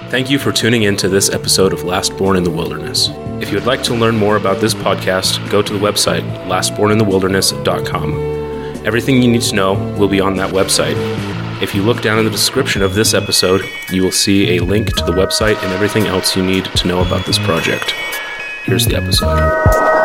Thank you for tuning in to this episode of Last Born in the Wilderness. If you would like to learn more about this podcast, go to the website, lastborninthewilderness.com. Everything you need to know will be on that website. If you look down in the description of this episode, you will see a link to the website and everything else you need to know about this project. Here's the episode.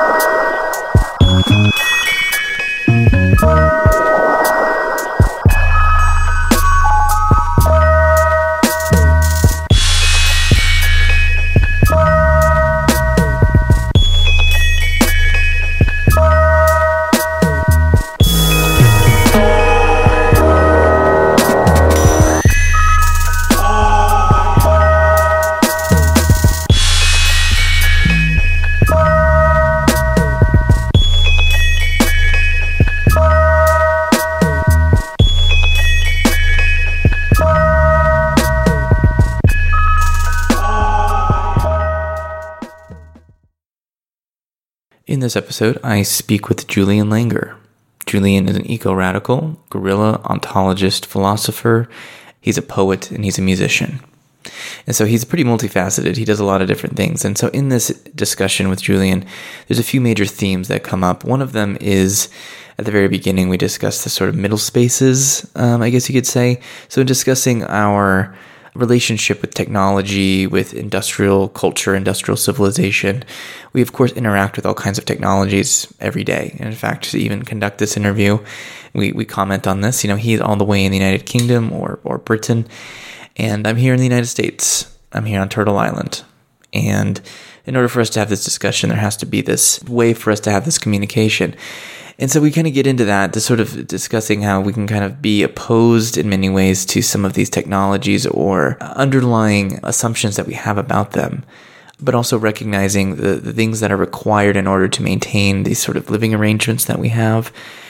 In this episode, I speak with Julian Langer. Julian is an eco-radical, guerrilla, ontologist, philosopher. He's a poet, and he's a musician. And so he's pretty multifaceted. He does a lot of different things. And so in this discussion with Julian, there's a few major themes that come up. One of them is, at the very beginning, we discussed the sort of middle spaces, I guess you could say. So in discussing our relationship with technology, with industrial culture, industrial civilization, we of course interact with all kinds of technologies every day. And in fact, to even conduct this interview, we comment on this. You know, he's all the way in the United Kingdom or Britain, and I'm here in the United States. I'm here on Turtle Island. And in order for us to have this discussion, there has to be this way for us to have this communication. And so we kind of get into that, to sort of discussing how we can kind of be opposed in many ways to some of these technologies or underlying assumptions that we have about them, but also recognizing the things that are required in order to maintain these sort of living arrangements that we have,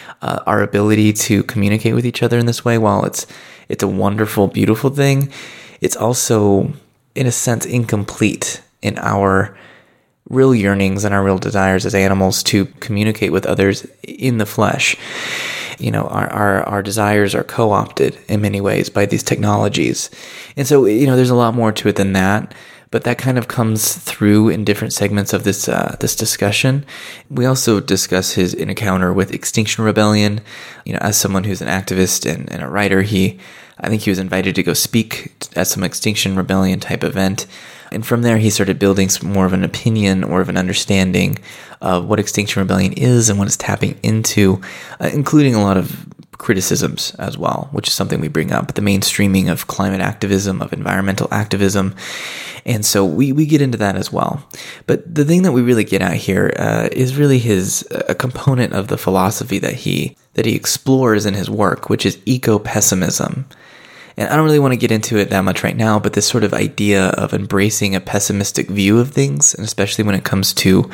our ability to communicate with each other in this way. While it's a wonderful, beautiful thing, it's also, in a sense, incomplete in our real yearnings and our real desires as animals to communicate with others in the flesh. You know, our desires are co-opted in many ways by these technologies. And so, you know, there's a lot more to it than that, but that kind of comes through in different segments of this discussion. We also discuss his encounter with Extinction Rebellion. You know, as someone who's an activist and a writer, I think he was invited to go speak at some Extinction Rebellion type event. And from there, he started building more of an opinion or of an understanding of what Extinction Rebellion is and what it's tapping into, including a lot of criticisms as well, which is something we bring up, the mainstreaming of climate activism, of environmental activism. And so we get into that as well. But the thing that we really get at here is really a component of the philosophy that he explores in his work, which is eco-pessimism. And I don't really want to get into it that much right now, but this sort of idea of embracing a pessimistic view of things, and especially when it comes to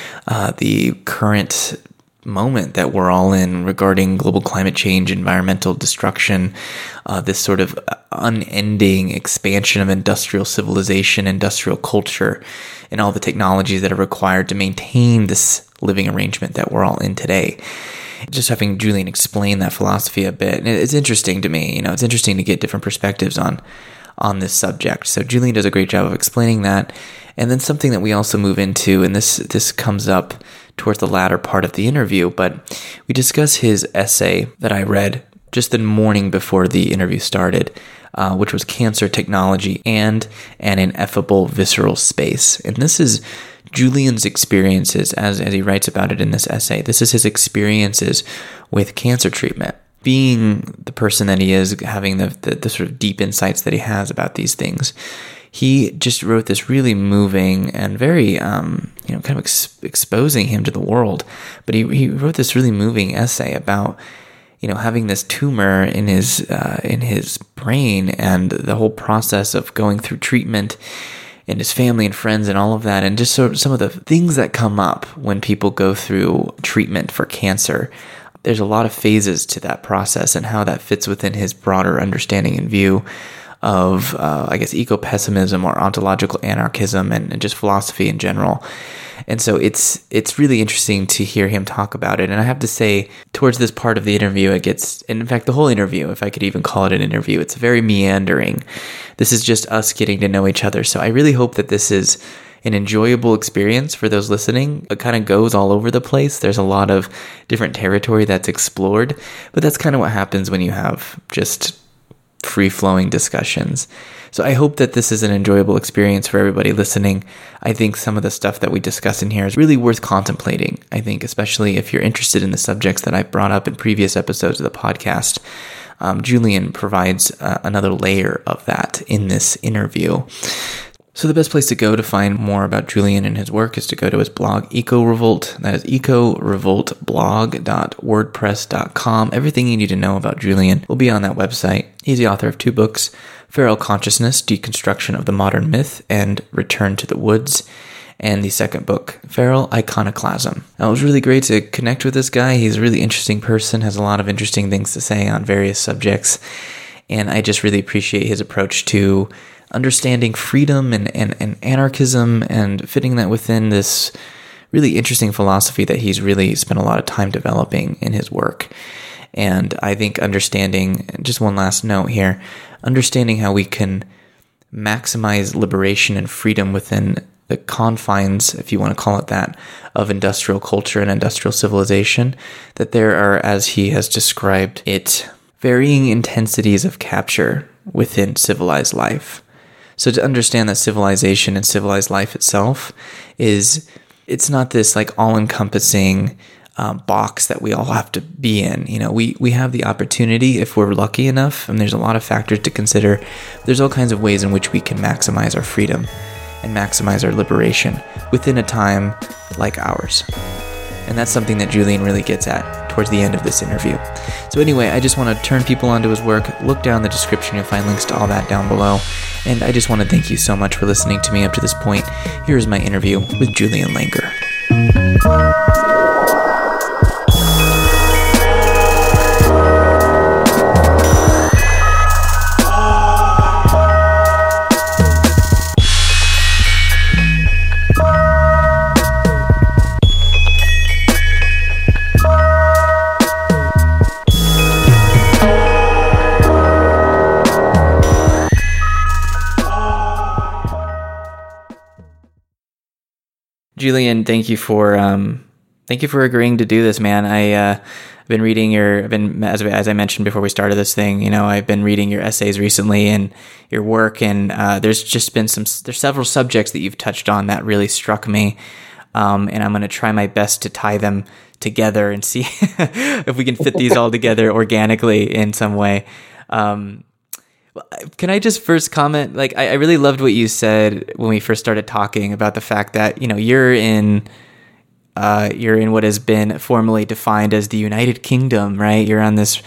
the current moment that we're all in regarding global climate change, environmental destruction, this sort of unending expansion of industrial civilization, industrial culture, and all the technologies that are required to maintain this living arrangement that we're all in today. Just having Julian explain that philosophy a bit, and it's interesting to me. You know, it's interesting to get different perspectives on this subject. So Julian does a great job of explaining that. And then something that we also move into, and this comes up towards the latter part of the interview, but we discuss his essay that I read just the morning before the interview started, which was Cancer, Technology, and an Ineffable Visceral Space. And this is Julian's experiences, as he writes about it in this essay. This is his experiences with cancer treatment. Being the person that he is, having the sort of deep insights that he has about these things, he just wrote this really moving and very, kind of exposing him to the world. But he wrote this really moving essay about, having this tumor in his brain and the whole process of going through treatment and his family and friends and all of that, and just sort of some of the things that come up when people go through treatment for cancer. There's a lot of phases to that process and how that fits within his broader understanding and view of, eco-pessimism or ontological anarchism and just philosophy in general. And so it's really interesting to hear him talk about it. And I have to say, towards this part of the interview, it gets, and in fact, the whole interview, if I could even call it an interview, it's very meandering. This is just us getting to know each other. So I really hope that this is an enjoyable experience for those listening. It kind of goes all over the place. There's a lot of different territory that's explored, but that's kind of what happens when you have just free-flowing discussions. So I hope that this is an enjoyable experience for everybody listening. I think some of the stuff that we discuss in here is really worth contemplating. I think especially if you're interested in the subjects that I've brought up in previous episodes of the podcast, Julian provides another layer of that in this interview. So the best place to go to find more about Julian and his work is to go to his blog, Eco Revolt. That is ecorevoltblog.wordpress.com. Everything you need to know about Julian will be on that website. He's the author of 2 books, Feral Consciousness, Deconstruction of the Modern Myth, and Return to the Woods. And the second book, Feral Iconoclasm. Now, it was really great to connect with this guy. He's a really interesting person, has a lot of interesting things to say on various subjects. And I just really appreciate his approach to understanding freedom and anarchism and fitting that within this really interesting philosophy that he's really spent a lot of time developing in his work. And I think understanding, just one last note here, understanding how we can maximize liberation and freedom within the confines, if you want to call it that, of industrial culture and industrial civilization, that there are, as he has described it, varying intensities of capture within civilized life. So to understand that civilization and civilized life itself it's not this like all-encompassing box that we all have to be in. You know, we have the opportunity if we're lucky enough, and there's a lot of factors to consider. There's all kinds of ways in which we can maximize our freedom and maximize our liberation within a time like ours. And that's something that Julian really gets at towards the end of this interview. So anyway, I just want to turn people onto his work. Look down the description. You'll find links to all that down below. And I just want to thank you so much for listening to me up to this point. Here is my interview with Julian Langer. Julian, thank you for agreeing to do this, man. I've been reading as I mentioned before we started this thing, you know, I've been reading your essays recently and your work, and there's several subjects that you've touched on that really struck me, and I'm going to try my best to tie them together and see if we can fit these all together organically in some way. Can I just first comment? Like, I really loved what you said when we first started talking about the fact that, you know, you're in what has been formally defined as the United Kingdom, right? You're in this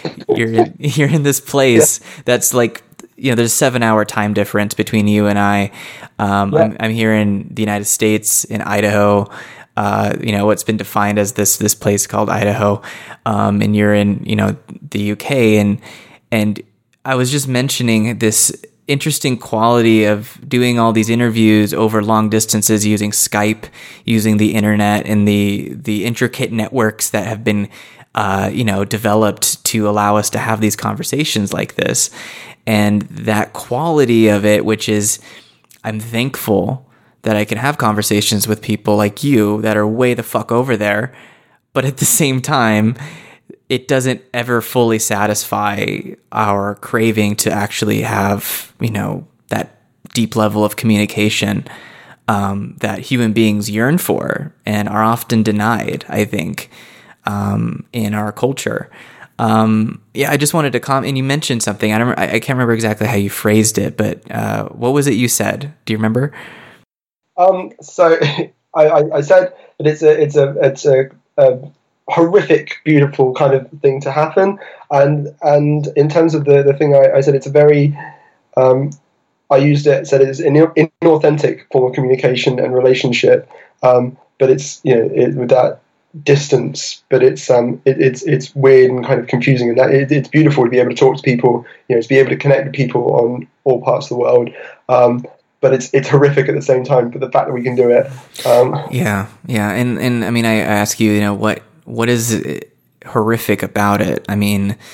place that's like, you know, there's a 7-hour time difference between you and I. I'm here in the United States, in Idaho. You know, what's been defined as this place called Idaho, and you're in, you know, the UK, and I was just mentioning this interesting quality of doing all these interviews over long distances using Skype, using the internet and the intricate networks that have been, you know, developed to allow us to have these conversations like this. And that quality of it, which is, I'm thankful that I can have conversations with people like you that are way the fuck over there. But at the same time, it doesn't ever fully satisfy our craving to actually have, you know, that deep level of communication that human beings yearn for and are often denied, I think, in our culture. Yeah, I just wanted to comment, and you mentioned something. I can't remember exactly how you phrased it, but what was it you said? Do you remember? So I said that it's a horrific, beautiful kind of thing to happen, and in terms of the thing I said, it's a very I used it, said it's an inauthentic form of communication and relationship, but it's, you know, with that distance, but it's weird and kind of confusing, and that it's beautiful to be able to talk to people, you know, to be able to connect with people on all parts of the world, but it's horrific at the same time. But the fact that we can do it, yeah, and I mean, I ask you, you know, what is horrific about it? I mean,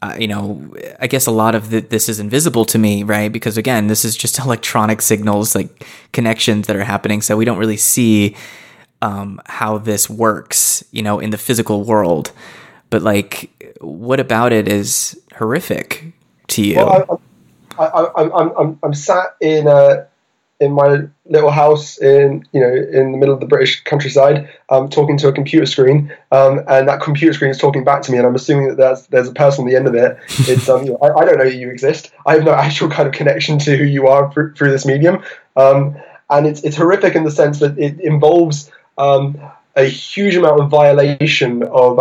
I guess a lot of this is invisible to me, right? Because again, this is just electronic signals, like connections that are happening. So we don't really see how this works, in the physical world. But like, what about it is horrific to you? Well, I'm sat in my little house in the middle of the British countryside, talking to a computer screen, and that computer screen is talking back to me, and I'm assuming that there's a person on the end of it. It's I don't know that you exist. I have no actual kind of connection to who you are through this medium, and it's horrific in the sense that it involves a huge amount of violation of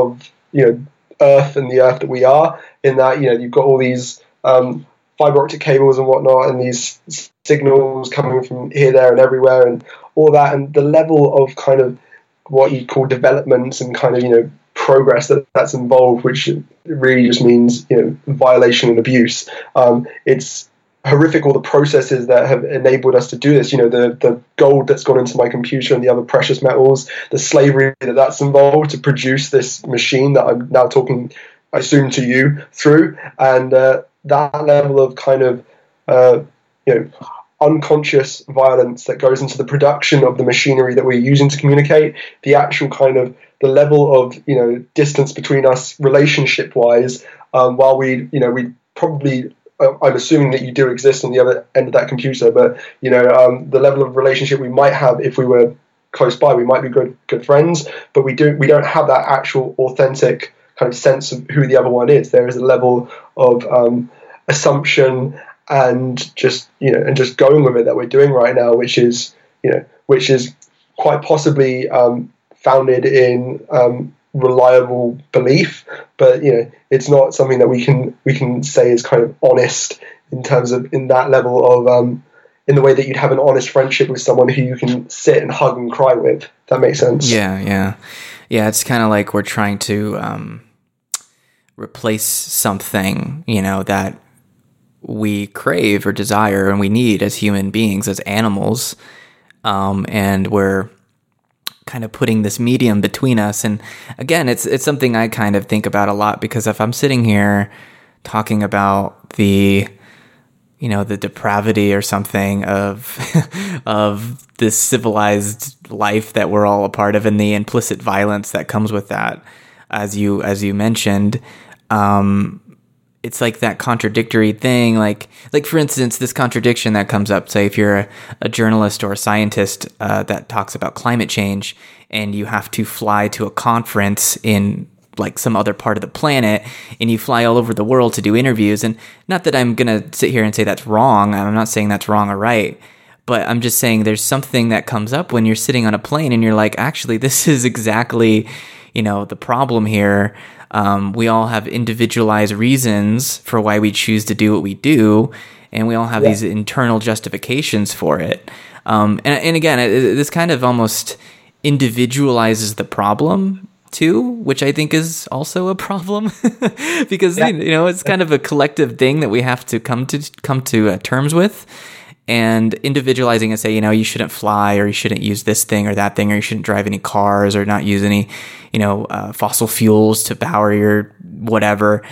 Earth and the Earth that we are. In that you've got all these fiber optic cables and whatnot, and these signals coming from here, there, and everywhere, and all that, and the level of kind of what you call development and kind of progress that's involved, which really just means violation and abuse. It's horrific, all the processes that have enabled us to do this. The gold that's gone into my computer and the other precious metals, the slavery that's involved to produce this machine that I'm now talking, I assume, to you through, and that level of kind of unconscious violence that goes into the production of the machinery that we're using to communicate, the actual kind of the level of distance between us relationship wise, while we probably, I'm assuming that you do exist on the other end of that computer, but the level of relationship we might have if we were close by, we might be good friends, but we don't have that actual authentic kind of sense of who the other one is. There is a level of assumption and just going with it that we're doing right now, which is quite possibly founded in reliable belief, but it's not something that we can say is kind of honest in terms of in that level of in the way that you'd have an honest friendship with someone who you can sit and hug and cry with. If that makes sense. Yeah. It's kind of like we're trying to replace something that we crave or desire and we need as human beings, as animals, and we're kind of putting this medium between us. And again, it's something I kind of think about a lot, because if I'm sitting here talking about the depravity or something of of this civilized life that we're all a part of, and the implicit violence that comes with that, as you mentioned, it's like that contradictory thing, like for instance, this contradiction that comes up, say if you're a journalist or a scientist that talks about climate change, and you have to fly to a conference in like some other part of the planet, and you fly all over the world to do interviews. And not that I'm going to sit here and say that's wrong. I'm not saying that's wrong or right, but I'm just saying there's something that comes up when you're sitting on a plane and you're like, actually, this is exactly, the problem here. We all have individualized reasons for why we choose to do what we do, and we all have these internal justifications for it. And again, this kind of almost individualizes the problem too, which I think is also a problem because it's kind of a collective thing that we have to come to terms with. And individualizing and say, you shouldn't fly, or you shouldn't use this thing or that thing, or you shouldn't drive any cars, or not use any, fossil fuels to power your whatever.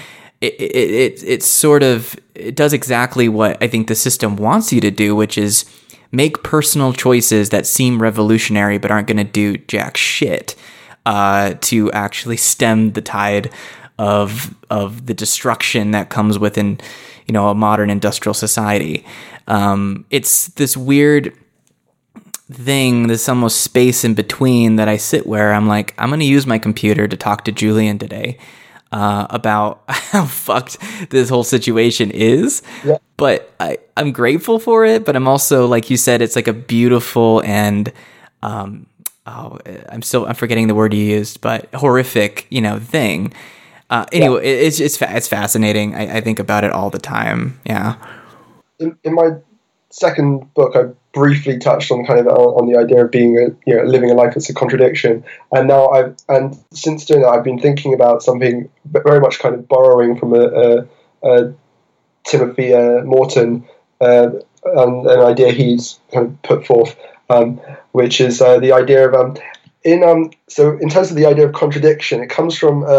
It sort of, it does exactly what I think the system wants you to do, which is make personal choices that seem revolutionary but aren't going to do jack shit to actually stem the tide of the destruction that comes within, a modern industrial society. It's this weird thing, this almost space in between that I sit where I'm like, I'm going to use my computer to talk to Julian today about how fucked this whole situation is. Yeah. But I'm grateful for it, but I'm also, like you said, it's like a beautiful and I'm forgetting the word you used, but horrific, thing. Anyway, it's fascinating. I think about it all the time. Yeah. In my second book, I briefly touched on kind of on the idea of being living a life that's a contradiction, and since doing that, I've been thinking about something very much kind of borrowing from a Timothy Morton, an idea he's kind of put forth, which is the idea of so in terms of the idea of contradiction, it comes from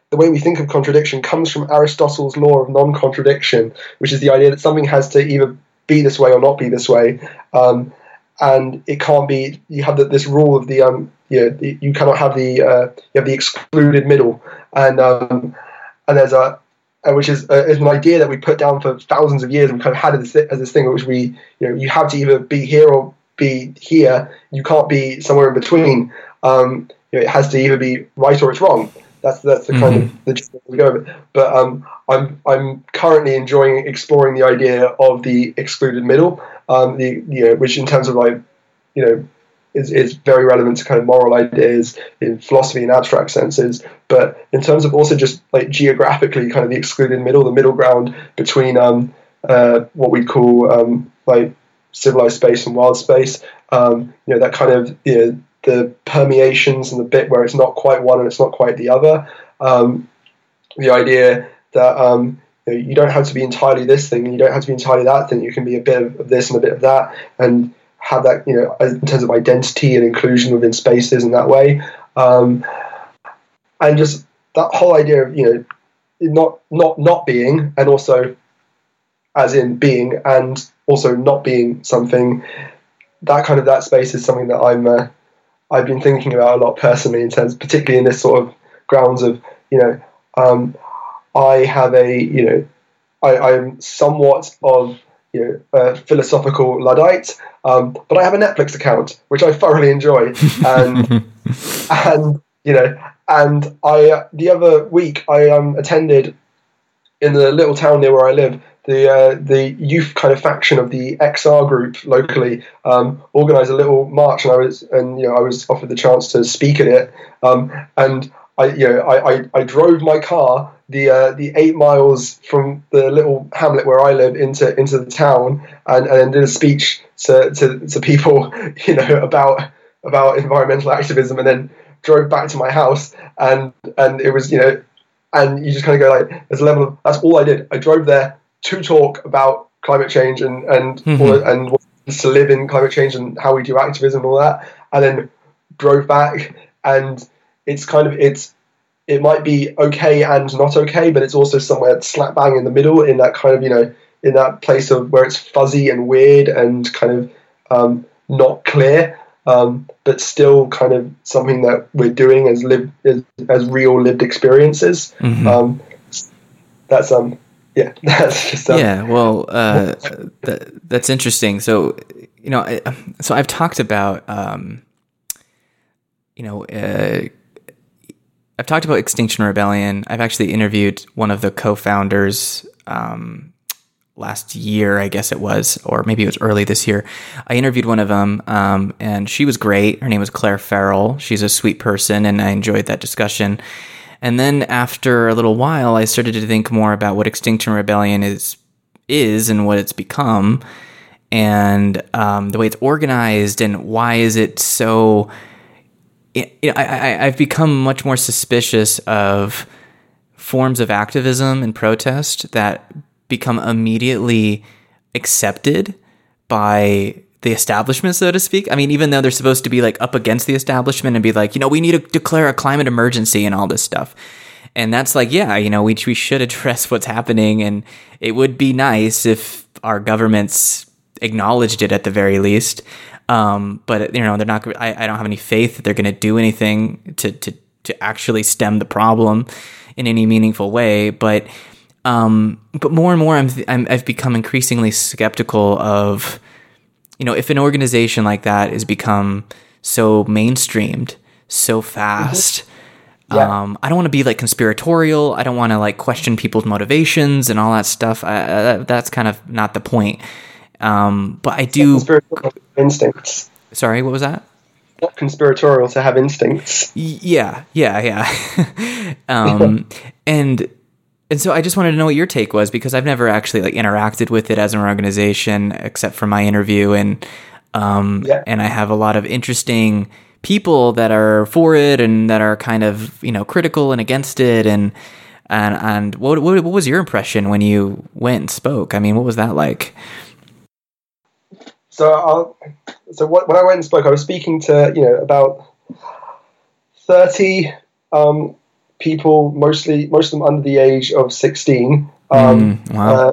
the way we think of contradiction comes from Aristotle's law of non-contradiction, which is the idea that something has to either be this way or not be this way, and it can't be. You have this rule of you cannot have you have the excluded middle, and there's which is an idea that we put down for thousands of years. We kind of had it as this thing, which you have to either be here or be here. You can't be somewhere in between. It has to either be right or it's wrong. That's the kind of the gist we go with. But I'm currently enjoying exploring the idea of the excluded middle, which in terms of is very relevant to kind of moral ideas in philosophy and abstract senses, but in terms of also just like geographically kind of the excluded middle, the middle ground between what we call like civilized space and wild space, that kind of the permeations and the bit where it's not quite one and it's not quite the other, the idea that you don't have to be entirely this thing and you don't have to be entirely that thing, you can be a bit of this and a bit of that, and have that, in terms of identity and inclusion within spaces in that way, and just that whole idea of not being, and also as in being, and also not being something. That space is something that I've been thinking about a lot personally, in terms, particularly in this sort of grounds of I have I'm somewhat of a philosophical Luddite, but I have a Netflix account which I thoroughly enjoy, and and I the other week I attended in the little town near where I live, the youth kind of faction of the XR group locally organised a little march, and I was offered the chance to speak at it, and I drove my car the 8 miles from the little hamlet where I live into the town, and then did a speech to people about environmental activism, and then drove back to my house, and it was and you just kind of go like, there's a level of, that's all I did. I drove there to talk about climate change and what it is to live in climate change and how we do activism and all that, and then drove back. And it's kind of, it might be okay and not okay, but it's also somewhere slap bang in the middle, in that kind of in that place of where it's fuzzy and weird and kind of not clear, but still kind of something that we're doing as real lived experiences. That's that's just well, that's interesting. So so I've talked about I've talked about Extinction Rebellion. I've actually interviewed one of the co-founders last year, I guess it was, or maybe it was early this year. I interviewed one of them, and she was great. Her name was Claire Farrell. She's a sweet person, and I enjoyed that discussion. And then after a little while, I started to think more about what Extinction Rebellion is and what it's become, and the way it's organized, and why is it so... I've become much more suspicious of forms of activism and protest that become immediately accepted by the establishment, so to speak. I mean, even though they're supposed to be like up against the establishment and be like, we need to declare a climate emergency and all this stuff. And that's like, we should address what's happening. And it would be nice if our governments acknowledged it at the very least. But they're not. I don't have any faith that they're going to do anything to actually stem the problem in any meaningful way. But more and more, I've become increasingly skeptical of, if an organization like that has become so mainstreamed so fast. I don't want to be like conspiratorial. I don't want to like question people's motivations and all that stuff. That's kind of not the point. But I do instincts. Sorry, what was that? Not conspiratorial to have instincts. Yeah. And so I just wanted to know what your take was, because I've never actually like interacted with it as an organization except for my interview, and I have a lot of interesting people that are for it and that are kind of critical and against it, and what was your impression when you went and spoke? I mean, what was that like? So when I went and spoke, I was speaking to about 30 people, most of them under the age of 16. Wow.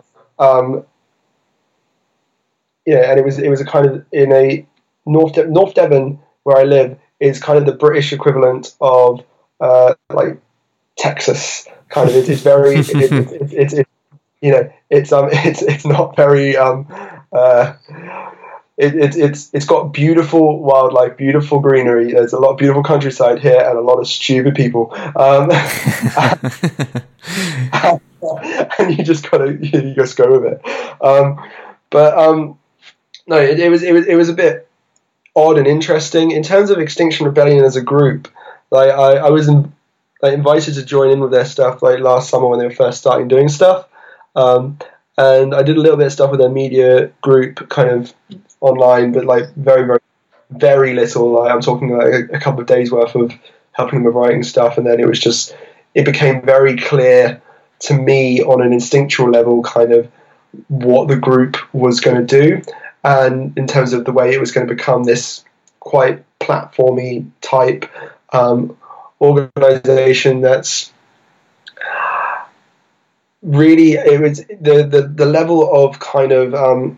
And it was a kind of in a North Devon, where I live, is kind of the British equivalent of like Texas. Kind of, it's very it's not very it's got beautiful wildlife, beautiful greenery. There's a lot of beautiful countryside here, and a lot of stupid people. And you just go with it. No, it was a bit odd and interesting in terms of Extinction Rebellion as a group. Like I was invited to join in with their stuff like last summer when they were first starting doing stuff, and I did a little bit of stuff with their media group, kind of online, but like very, very, very little. Like, I'm talking like a couple of days worth of helping them with writing stuff, and then it became very clear to me on an instinctual level kind of what the group was going to do, and in terms of the way it was going to become this quite platformy type organization that's really, it was the level of kind of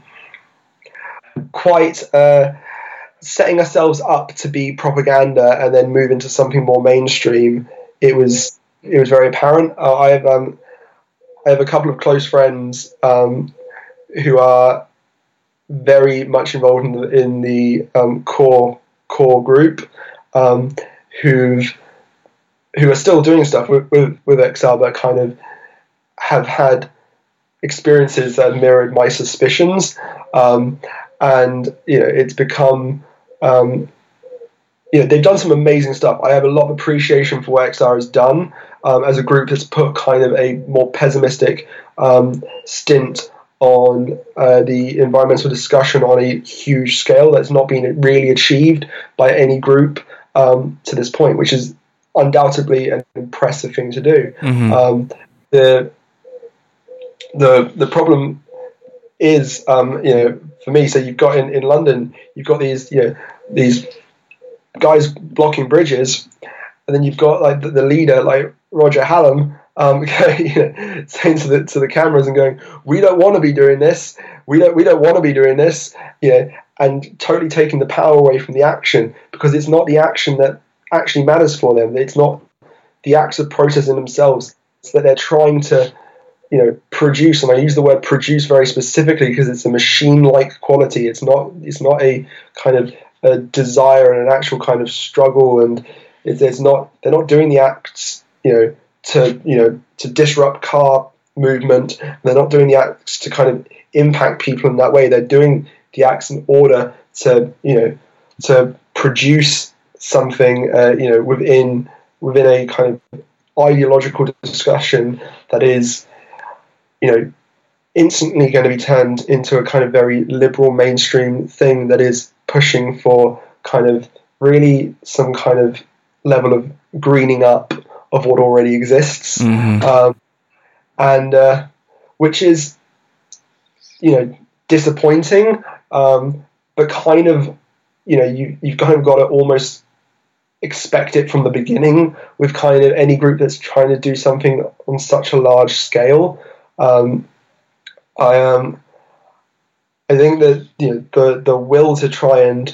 quite setting ourselves up to be propaganda and then move into something more mainstream. It was very apparent. I have a couple of close friends who are very much involved in the core group, who are still doing stuff with XR, but kind of have had experiences that mirrored my suspicions, and it's become they've done some amazing stuff. I have a lot of appreciation for what XR has done as a group that's put kind of a more pessimistic stint on the environmental discussion on a huge scale that's not been really achieved by any group to this point, which is undoubtedly an impressive thing to do. Mm-hmm. The problem is, for me, so you've got in London, you've got these guys blocking bridges, and then you've got like the leader, like Roger Hallam, saying to the cameras and going, "We don't want to be doing this. We don't want to be doing this," and totally taking the power away from the action, because it's not the action that actually matters for them. It's not the acts of protest in themselves. It's that they're trying to produce, and I use the word produce very specifically because it's a machine-like quality. It's not a kind of a desire and an actual kind of struggle, and they're not doing the acts to disrupt car movement. They're not doing the acts to kind of impact people in that way. They're doing the acts in order to produce something within a kind of ideological discussion that is instantly going to be turned into a kind of very liberal mainstream thing that is pushing for kind of really some kind of level of greening up of what already exists. Mm-hmm. And which is disappointing, but kind of you've kind of got to almost expect it from the beginning with kind of any group that's trying to do something on such a large scale. I think that the will to try and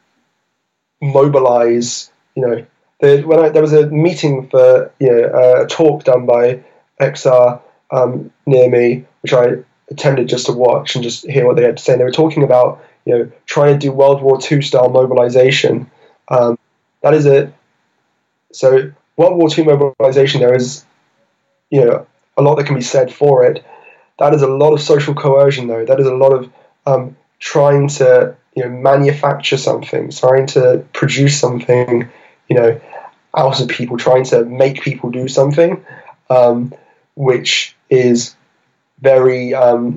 mobilize, there was a meeting for a talk done by XR near me, which I attended just to watch and just hear what they had to say. And they were talking about trying to do World War II style mobilization. That is so World War II mobilization. There is a lot that can be said for it. That is a lot of social coercion, though. That is a lot of trying to manufacture something, trying to produce something out of people, trying to make people do something, which is very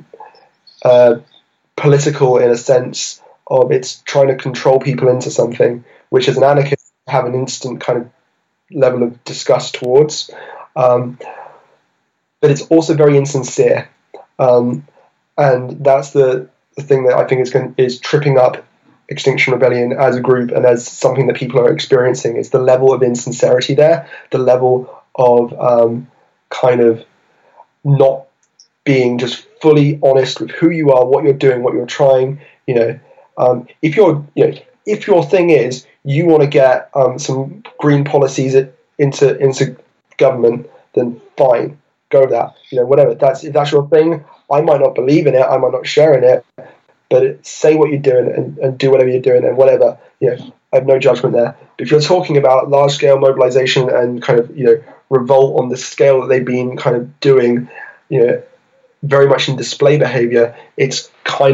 political in a sense of it's trying to control people into something, which as an anarchist have an instant kind of level of disgust towards. But it's also very insincere. And that's the thing that I think is tripping up Extinction Rebellion as a group and as something that people are experiencing. It's the level of insincerity there, the level of kind of not being just fully honest with who you are, what you're doing, what you're trying. If your thing is you want to get some green policies into government, then fine, go with that. Whatever. If that's your thing, I might not believe in it, I might not share in it, but say what you're doing and do whatever you're doing and whatever. I have no judgment there. But if you're talking about large scale mobilization and kind of revolt on the scale that they've been kind of doing, very much in display behavior, it's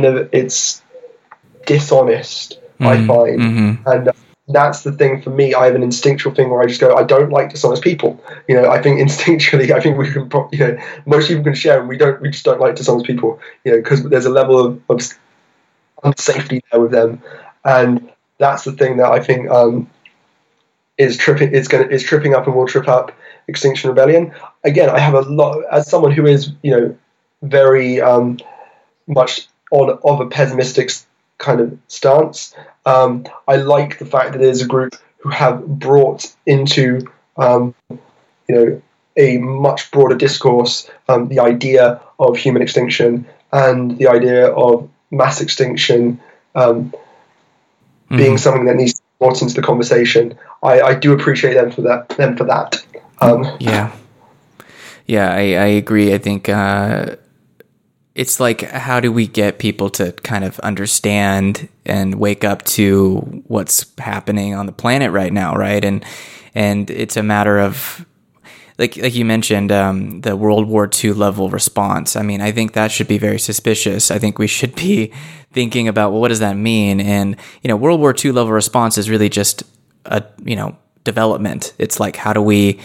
dishonest, I find. Mm-hmm. And that's the thing for me. I have an instinctual thing where I just go, I don't like dishonest people. I think instinctually, we can, most people can share, and we just don't like dishonest people, because there's a level of unsafety there with them. And that's the thing that I think is tripping up and will trip up Extinction Rebellion. Again, I have a lot, as someone who is, very much of a pessimistic kind of stance. I like the fact that there's a group who have brought into, a much broader discourse, the idea of human extinction and the idea of mass extinction being something that needs to be brought into the conversation. I do appreciate them for that. Yeah, I agree. I think it's like, how do we get people to kind of understand and wake up to what's happening on the planet right now, right? And it's a matter of, like you mentioned, the World War II level response. I mean, I think that should be very suspicious. I think we should be thinking about, well, what does that mean? And, World War II level response is really just a, development. It's like, how do we,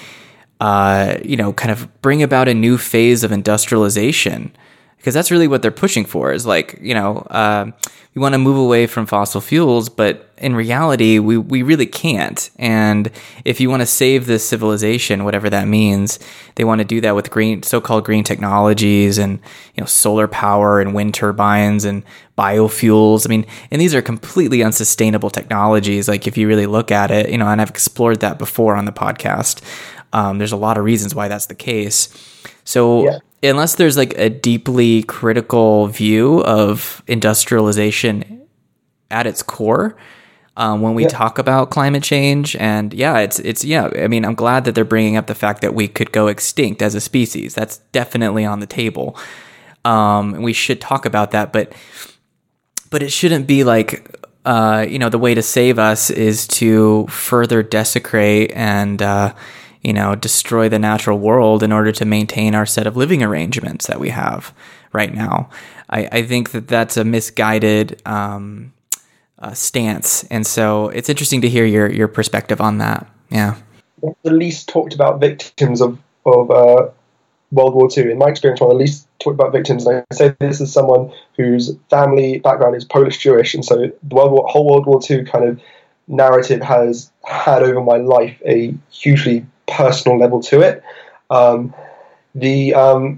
kind of bring about a new phase of industrialization? Because that's really what they're pushing for, is like, we want to move away from fossil fuels, but in reality, we really can't. And if you want to save this civilization, whatever that means, they want to do that with so-called green technologies and, solar power and wind turbines and biofuels. I mean, and these are completely unsustainable technologies. Like, if you really look at it, and I've explored that before on the podcast. There's a lot of reasons why that's the case. So unless there's like a deeply critical view of industrialization at its core, when we talk about climate change, and I mean, I'm glad that they're bringing up the fact that we could go extinct as a species. That's definitely on the table. We should talk about that, but it shouldn't be like, the way to save us is to further desecrate and, destroy the natural world in order to maintain our set of living arrangements that we have right now. I think that that's a misguided stance. And so it's interesting to hear your perspective on that. Yeah. The least talked about victims of World War II. In my experience, one of the least talked about victims, and I say this as someone whose family background is Polish-Jewish, and so the whole World War II kind of narrative has had over my life a hugely personal level to it. The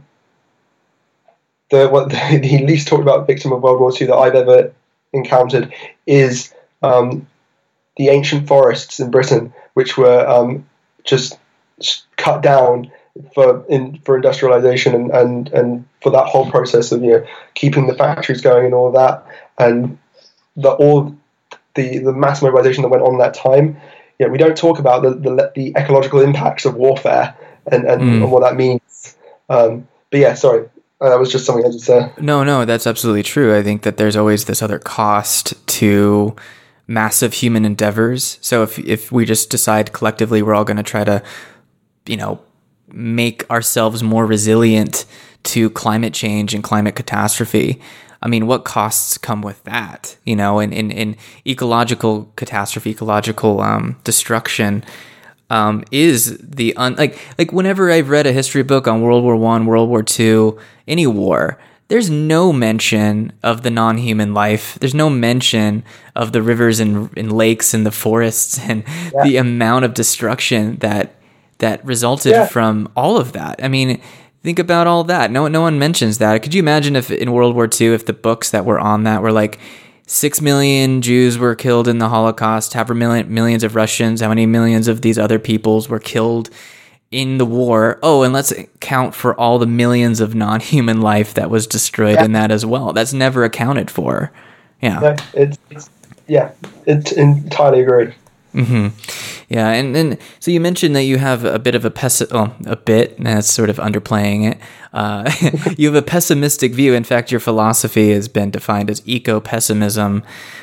least talked about victim of World War II that I've ever encountered is the ancient forests in Britain, which were just cut down for industrialization and for that whole process of keeping the factories going and all of that, and the mass mobilization that went on that time. We don't talk about the ecological impacts of warfare and what that means. But yeah, sorry, that was just something I just said. No, that's absolutely true. I think that there's always this other cost to massive human endeavors. So if we just decide collectively we're all going to try to, make ourselves more resilient to climate change and climate catastrophe, I mean, what costs come with that? In ecological catastrophe, ecological destruction is the like whenever I've read a history book on World War I, World War II, any war, there's no mention of the non-human life. There's no mention of the rivers and lakes and the forests and the amount of destruction that resulted from all of that. I mean, think about all that. No one mentions that. Could you imagine if in World War II, if the books that were on that were like 6 million Jews were killed in the Holocaust, however millions of Russians, how many millions of these other peoples were killed in the war, and let's account for all the millions of non-human life that was destroyed in that as well. That's never accounted for. Yeah. No, it's entirely agree. Mm-hmm. Yeah, and so you mentioned that you have a bit of that's sort of underplaying it. You have a pessimistic view. In fact, your philosophy has been defined as eco-pessimism.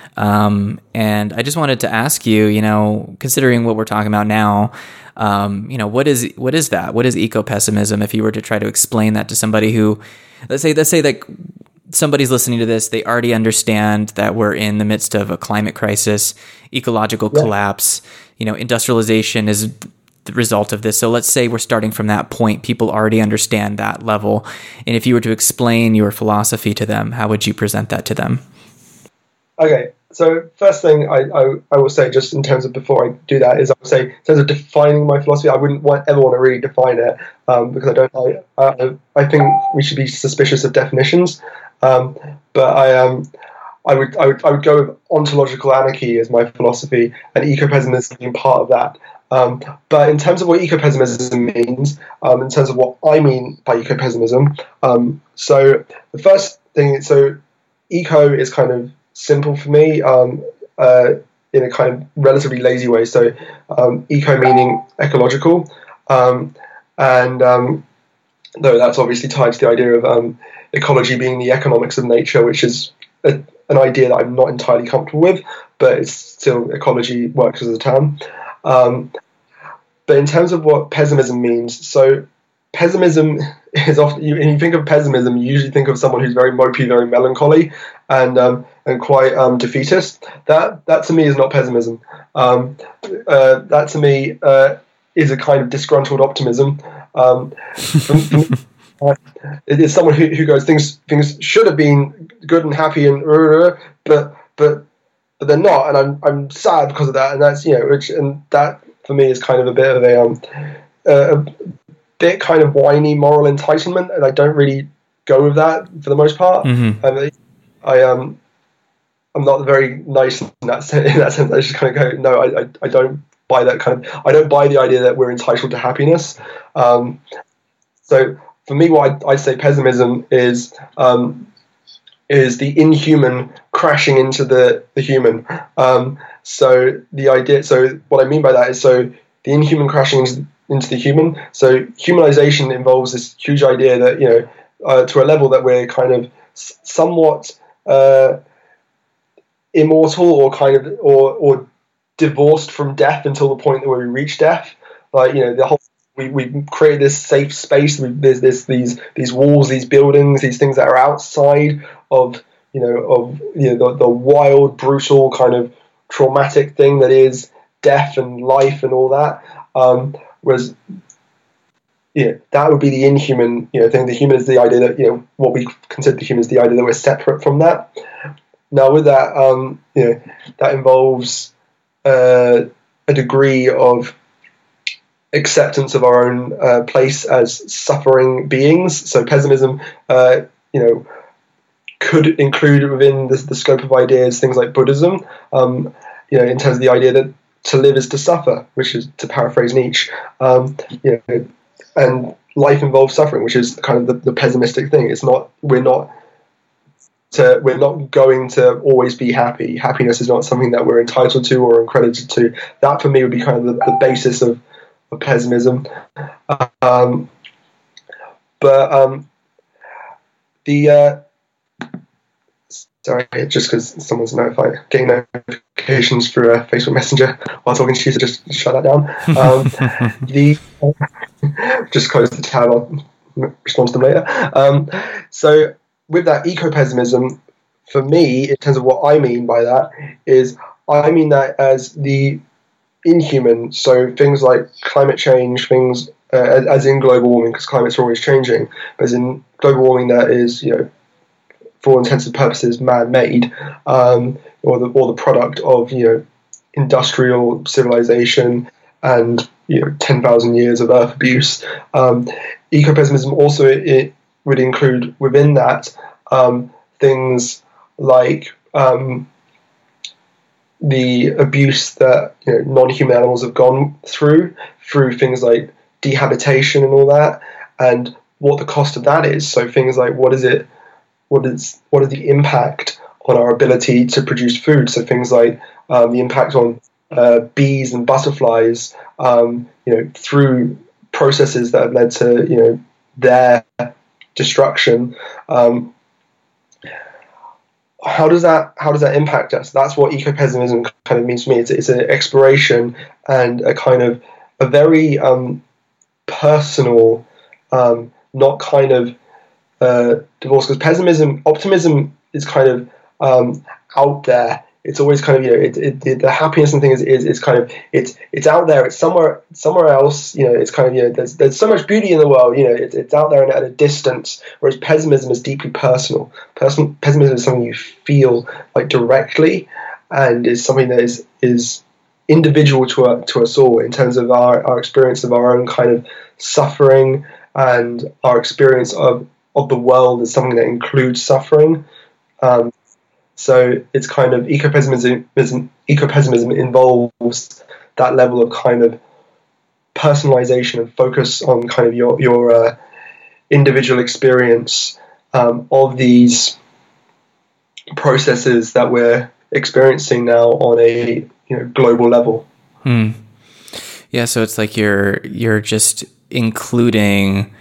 And I just wanted to ask you, considering what we're talking about now, what is that? What is eco-pessimism? If you were to try to explain that to somebody who, let's say that somebody's listening to this, they already understand that we're in the midst of a climate crisis, ecological collapse, industrialization is the result of this. So let's say we're starting from that point. People already understand that level. And if you were to explain your philosophy to them, how would you present that to them? Okay. So first thing I will say, just in terms of before I do that, is I would say in terms of defining my philosophy, I wouldn't ever want to really define it because I think we should be suspicious of definitions. But I would go with ontological anarchy as my philosophy, and eco-pessimism being part of that. But in terms of what eco-pessimism means, in terms of what I mean by eco-pessimism, so the first thing, so eco is kind of simple for me in a kind of relatively lazy way. So eco meaning ecological, and though that's obviously tied to the idea of ecology being the economics of nature, which is an idea that I'm not entirely comfortable with, but it's still, ecology works as a term. But in terms of what pessimism means, so pessimism is often, when you think of pessimism, you usually think of someone who's very mopey, very melancholy, and quite defeatist. That to me is not pessimism. That to me is a kind of disgruntled optimism. It's someone who goes, things should have been good and happy and but they're not, and I'm sad because of that, and that's and that for me is kind of a bit of a bit kind of whiny moral entitlement, and I don't really go with that for the most part. Mm-hmm. I'm not very nice in that sense. I just kind of go, no, I don't buy that kind of. I don't buy the idea that we're entitled to happiness. So for me, what I say pessimism is the inhuman crashing into the human. So the idea. So what I mean by that is, so the inhuman crashing into the human. So humanization involves this huge idea that to a level that we're kind of somewhat immortal, or kind of or divorced from death until the point where we reach death. Like the whole. We create this safe space. There's these walls, these buildings, these things that are outside of the wild, brutal, kind of traumatic thing that is death and life and all that. Whereas that would be the inhuman thing. The human is the idea that what we consider the human is the idea that we're separate from that. Now with that that involves a degree of acceptance of our own place as suffering beings. So pessimism, could include within the scope of ideas things like Buddhism, in terms of the idea that to live is to suffer, which is, to paraphrase Nietzsche, and life involves suffering, which is kind of the pessimistic thing. It's not we're not going to always be happy. Happiness is not something that we're entitled to or accredited to. That for me would be kind of the basis of pessimism. Sorry, just because someone's getting notifications through Facebook Messenger while talking to you, so just shut that down. Just close the tab, I'll respond to them later. So with that eco-pessimism, for me, in terms of what I mean by that, is I mean that as the inhuman, so things like climate change, things as in global warming, because climates are always changing, but as in global warming that is, for all intents and purposes, man-made, or the product of industrial civilization and 10,000 years of earth abuse. Eco-pessimism also it would include within that things like the abuse that non-human animals have gone through things like dehabitation and all that, and what the cost of that is. So things like what is the impact on our ability to produce food? So things like the impact on bees and butterflies, through processes that have led to their destruction. How does that impact us? That's what eco-pessimism kind of means to me. It's an exploration and a kind of a very personal, not kind of divorce. Because optimism is kind of out there. It's always kind of the happiness and thing is kind of it's out there. It's somewhere else. It's kind of there's so much beauty in the world. It's out there and at a distance. Whereas pessimism is deeply personal. Pessimism is something you feel like directly, and is something that is individual to us all in terms of our experience of our own kind of suffering, and our experience of the world as something that includes suffering. So it's kind of ecopessimism involves that level of kind of personalization and focus on kind of your individual experience of these processes that we're experiencing now on a global level. Yeah, so it's like you're just including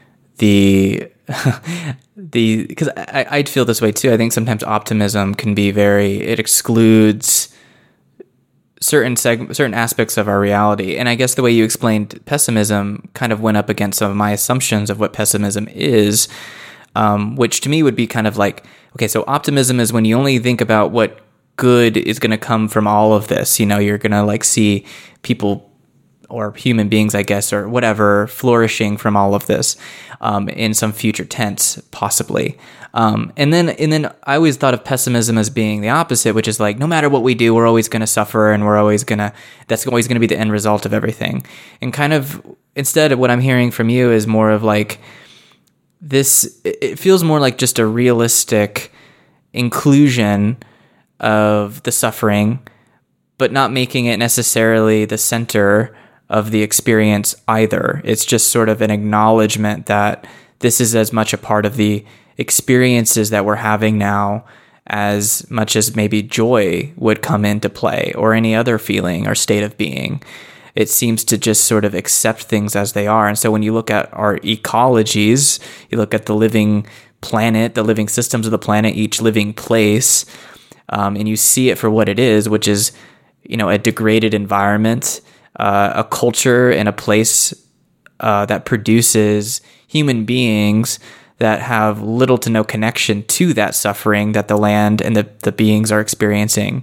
because I'd feel this way too. I think sometimes optimism can be it excludes certain aspects of our reality. And I guess the way you explained pessimism kind of went up against some of my assumptions of what pessimism is, which to me would be kind of like, okay, so optimism is when you only think about what good is going to come from all of this. You're going to like see people or human beings, I guess, or whatever, flourishing from all of this in some future tense, possibly. And then I always thought of pessimism as being the opposite, which is like, no matter what we do, we're always going to suffer, and that's always going to be the end result of everything. And kind of instead of what I'm hearing from you is more of like this, it feels more like just a realistic inclusion of the suffering, but not making it necessarily the center of the experience either. It's just sort of an acknowledgement that this is as much a part of the experiences that we're having now as much as maybe joy would come into play or any other feeling or state of being. It seems to just sort of accept things as they are. And so when you look at our ecologies, you look at the living planet, the living systems of the planet, each living place, and you see it for what it is, which is, a degraded environment, a culture and a place that produces human beings that have little to no connection to that suffering that the land and the beings are experiencing.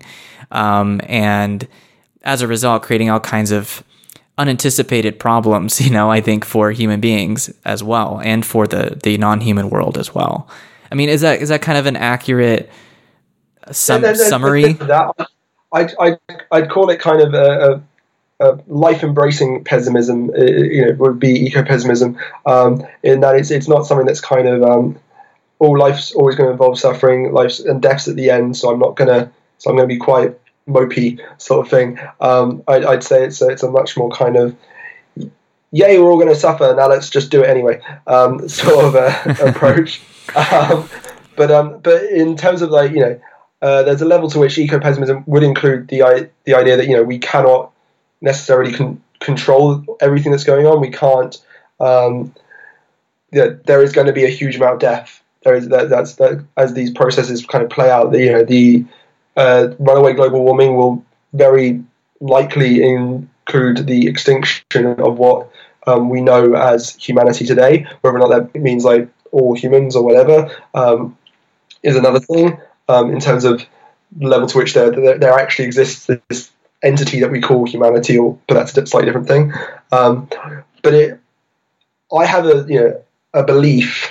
And as a result, creating all kinds of unanticipated problems, I think for human beings as well, and for the non-human world as well. I mean, is that kind of an accurate summary? I'd call it kind of a life-embracing pessimism. Would be eco-pessimism, in that it's not something that's kind of life's always going to involve suffering, life's and death's at the end. So I'm going to be quite mopey sort of thing. I'd say it's a much more kind of, yay, we're all going to suffer, now let's just do it anyway, sort of approach. But in terms of like, there's a level to which eco-pessimism would include the idea that we cannot necessarily control everything that's going on. We can't. There is going to be a huge amount of death. There is that's as these processes kind of play out. The runaway global warming will very likely include the extinction of what we know as humanity today. Whether or not that means like all humans or whatever is another thing. In terms of the level to which there actually exists this entity that we call humanity, but that's a slightly different thing. But I have a belief,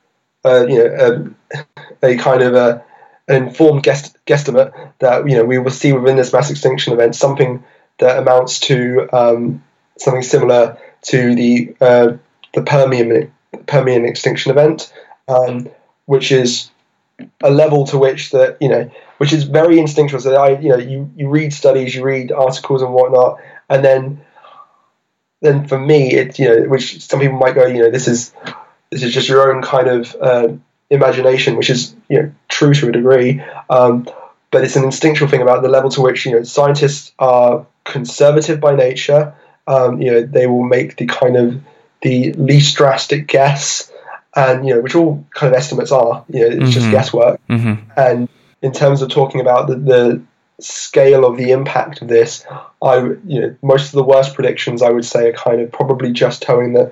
a kind of an informed guesstimate that we will see within this mass extinction event something that amounts to something similar to the Permian extinction event, which is a level to which which is very instinctual. So you read studies, you read articles and whatnot, and then then for me, it's, which some people might go, this is just your own kind of imagination, which is, true to a degree. But it's an instinctual thing about the level to which, scientists are conservative by nature. They will make the least drastic guess, and, which all kind of estimates are, it's just guesswork. And in terms of talking about the scale of the impact of this, most of the worst predictions, I would say, are kind of probably just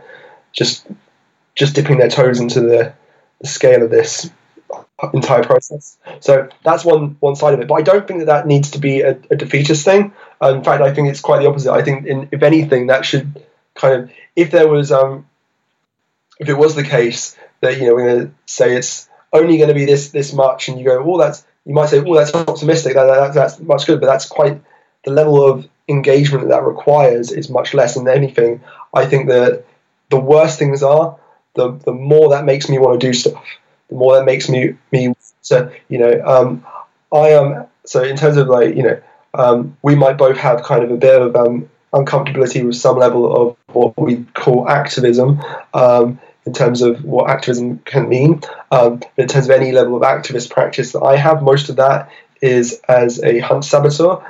dipping their toes into the scale of this entire process. So that's one side of it. But I don't think that needs to be a defeatist thing. In fact, I think it's quite the opposite. I think, if anything, that should kind of, if it was the case that, we're going to say it's only going to be this much, and you go, you might say, that's optimistic, that's much good, but that's quite, the level of engagement that requires is much less than anything. I think that the worse things are, the more that makes me want to do stuff, the more that makes me so, I am, so in terms of we might both have kind of a bit of uncomfortability with some level of what we call activism, in terms of what activism can mean. In terms of any level of activist practice that I have, most of that is as a hunt saboteur.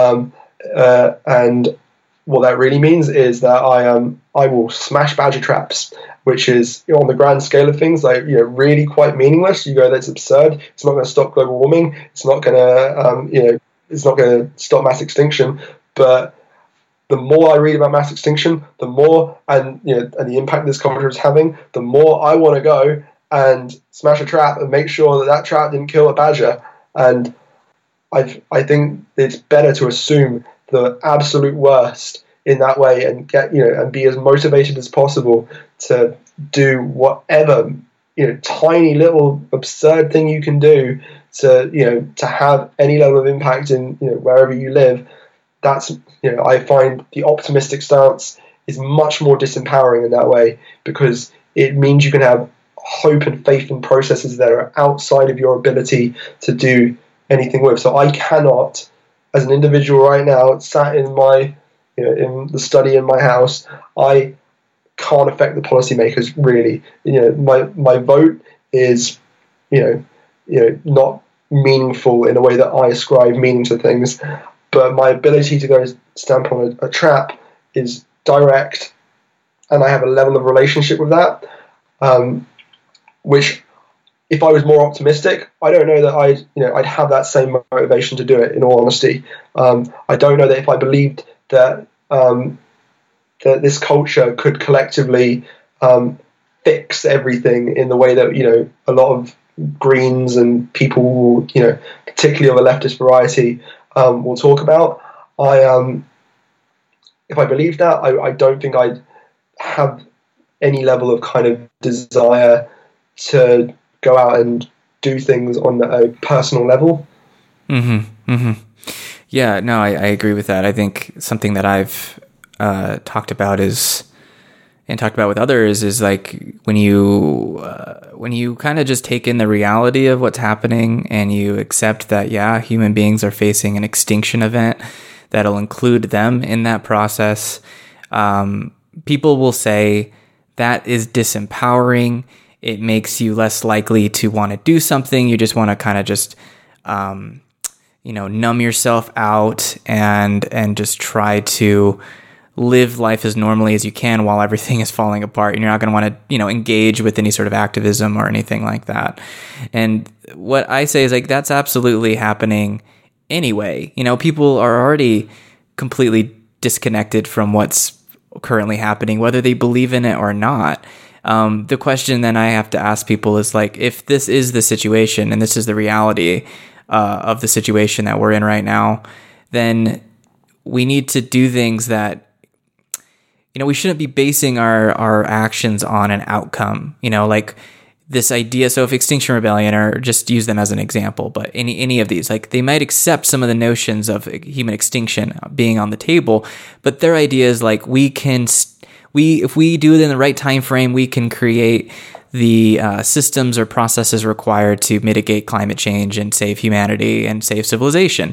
And what that really means is that I will smash badger traps, which is, on the grand scale of things, really quite meaningless. You go, that's absurd. It's not going to stop global warming. It's not going to, it's not going to stop mass extinction. But the more I read about mass extinction, the more, and the impact this conference is having, the more I want to go and smash a trap and make sure that trap didn't kill a badger. And I think it's better to assume the absolute worst in that way, and get, and be as motivated as possible to do whatever, tiny little absurd thing you can do to, to have any level of impact in, wherever you live. That's, I find the optimistic stance is much more disempowering in that way, because it means you can have hope and faith in processes that are outside of your ability to do anything with. So I cannot, as an individual right now, sat in my, in the study in my house, I can't affect the policymakers really. My vote is, not meaningful in a way that I ascribe meaning to things. But my ability to go stamp on a trap is direct, and I have a level of relationship with that, which, if I was more optimistic, I don't know that I'd have that same motivation to do it. In all honesty, I don't know that if I believed that that this culture could collectively fix everything in the way that a lot of Greens and people, particularly of a leftist variety, will talk about. If I believed that, I don't think I'd have any level of kind of desire to go out and do things on a personal level. Yeah, no, I agree with that. I think something that I've talked about with others is like when you kind of just take in the reality of what's happening, and you accept that, yeah, human beings are facing an extinction event that'll include them in that process. People will say that is disempowering. It makes you less likely to want to do something. You just want to kind of just, numb yourself out and just try to live life as normally as you can while everything is falling apart. And you're not going to want to, engage with any sort of activism or anything like that. And what I say is like, that's absolutely happening anyway. People are already completely disconnected from what's currently happening, whether they believe in it or not. The question then I have to ask people is like, if this is the situation and this is the reality of the situation that we're in right now, then we need to do things that, we shouldn't be basing our actions on an outcome, like this idea. So if Extinction Rebellion, or just use them as an example, but any of these, like they might accept some of the notions of human extinction being on the table, but their idea is like, if we do it in the right time frame, we can create the systems or processes required to mitigate climate change and save humanity and save civilization.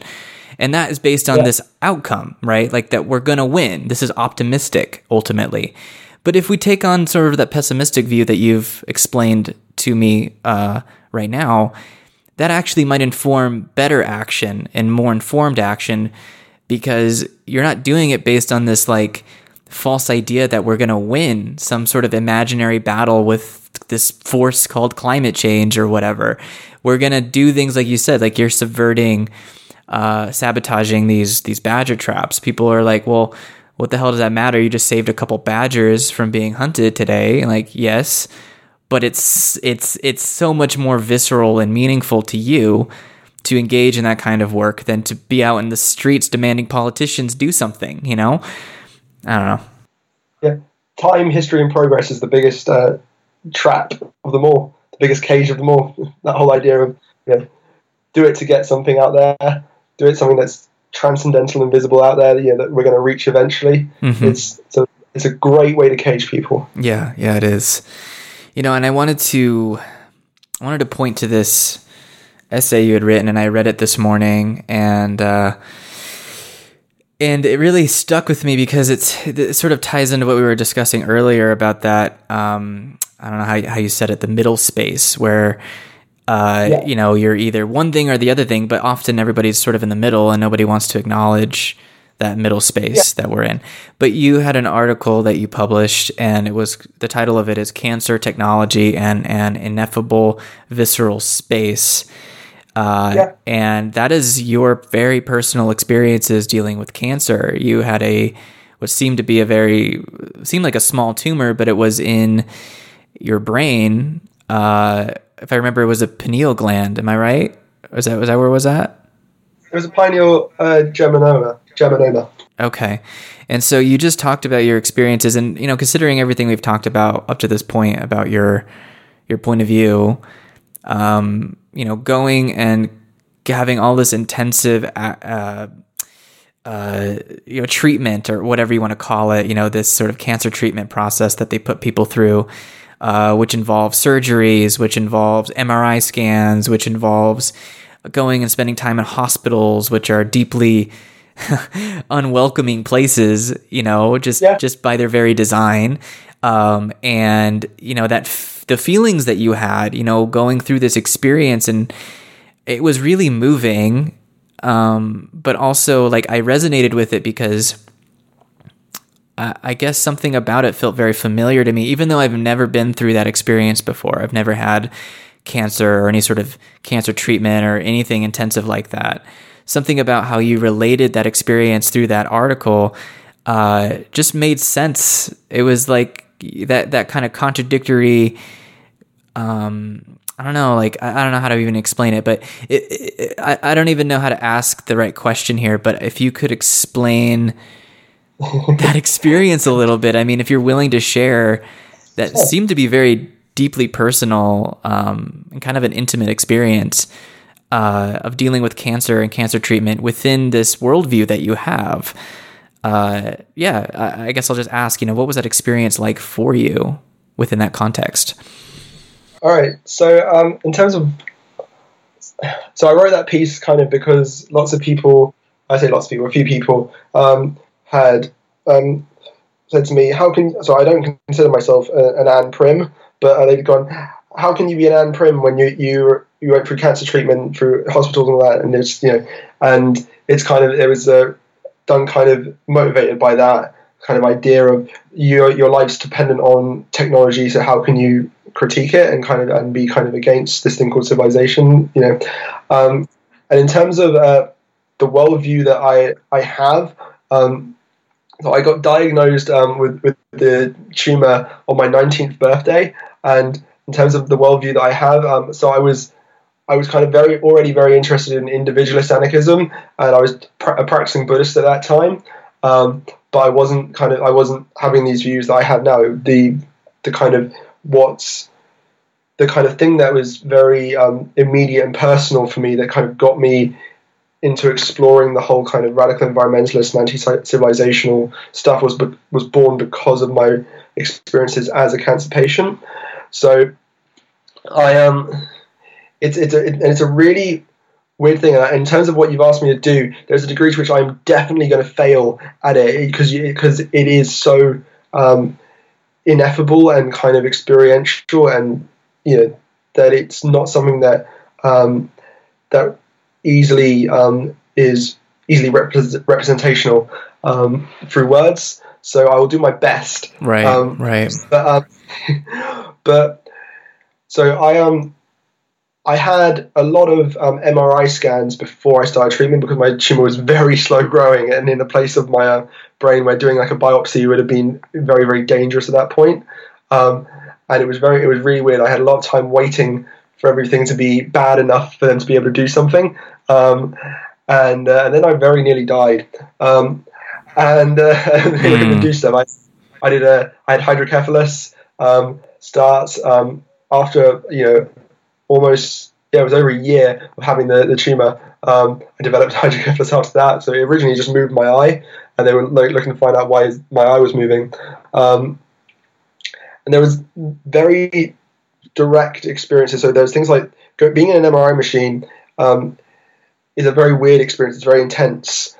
And that is based on this outcome, right? Like that we're going to win. This is optimistic ultimately. But if we take on sort of that pessimistic view that you've explained to me right now, that actually might inform better action and more informed action, because you're not doing it based on this like false idea that we're going to win some sort of imaginary battle with this force called climate change or whatever. We're going to do things like you said, like you're subverting, sabotaging these badger traps. People are like, well, what the hell does that matter? You just saved a couple badgers from being hunted today. Like, yes, but it's so much more visceral and meaningful to you to engage in that kind of work than to be out in the streets demanding politicians do something, you know? I don't know. Yeah. Time, history, and progress is the biggest trap of them all, the biggest cage of them all. That whole idea of, do it to get something out there, do it something that's transcendental and visible out there, that we're going to reach eventually. Mm-hmm. It's a great way to cage people. Yeah, it is. And I wanted to point to this essay you had written, and I read it this morning, and it really stuck with me because it sort of ties into what we were discussing earlier about that. I don't know how you said it, the middle space where you're either one thing or the other thing, but often everybody's sort of in the middle and nobody wants to acknowledge that middle space that we're in. But you had an article that you published, and the title of it is Cancer, Technology, and an Ineffable Visceral Space. And that is your very personal experiences dealing with cancer. You had what seemed like a small tumor, but it was in your brain. If I remember, it was a pineal gland. Am I right? Was that where it was at? It was a pineal geminoma. Okay. And so you just talked about your experiences, and considering everything we've talked about up to this point about your point of view, going and having all this intensive treatment, or whatever you want to call it, this sort of cancer treatment process that they put people through, which involves surgeries, which involves MRI scans, which involves going and spending time in hospitals, which are deeply unwelcoming places, just by their very design. And the feelings that you had, going through this experience, and it was really moving. But also, like, I resonated with it because I guess something about it felt very familiar to me, even though I've never been through that experience before. I've never had cancer or any sort of cancer treatment or anything intensive like that. Something about how you related that experience through that article just made sense. It was like that kind of contradictory, I don't know, like, I don't know how to even explain it, but I don't even know how to ask the right question here, but if you could explain that experience a little bit. I mean, if you're willing to share, that seemed to be very deeply personal, and kind of an intimate experience of dealing with cancer and cancer treatment within this worldview that you have. I guess I'll just ask, what was that experience like for you within that context? All right. So in terms of, I wrote that piece kind of because a few people had said to me, so I don't consider myself an Ann Prim, but they'd gone, how can you be an Ann Prim when you went through cancer treatment, through hospitals and all that, and it's, and it's kind of, it was done kind of motivated by that kind of idea of your life's dependent on technology, so how can you critique it and be kind of against this thing called civilization, and in terms of the worldview that I have, so I got diagnosed with the tumor on my 19th birthday, and in terms of the worldview that I have, so I was kind of already very interested in individualist anarchism, and I was a practicing Buddhist at that time, but I wasn't having these views that I have now. The kind of the kind of thing that was very immediate and personal for me, that kind of got me into exploring the whole kind of radical environmentalist and anti-civilizational stuff was born because of my experiences as a cancer patient. So it's a really weird thing. In terms of what you've asked me to do, there's a degree to which I'm definitely going to fail at it because it is so ineffable and kind of experiential, and that it's not something that that easily is easily representational through words. So I will do my best. Right. But so I had a lot of MRI scans before I started treatment because my tumor was very slow growing, and in the place of my brain where doing like a biopsy would have been very, very dangerous at that point. And it was really weird. I had a lot of time waiting for everything to be bad enough for them to be able to do something. And then I very nearly died. And they were going to do stuff. I had hydrocephalus start after almost it was over a year of having the tumor. I developed hydrocephalus after that. So it originally just moved my eye, and they were looking to find out why my eye was moving. And there was very direct experiences. So there's things like being in an MRI machine is a very weird experience. It's very intense.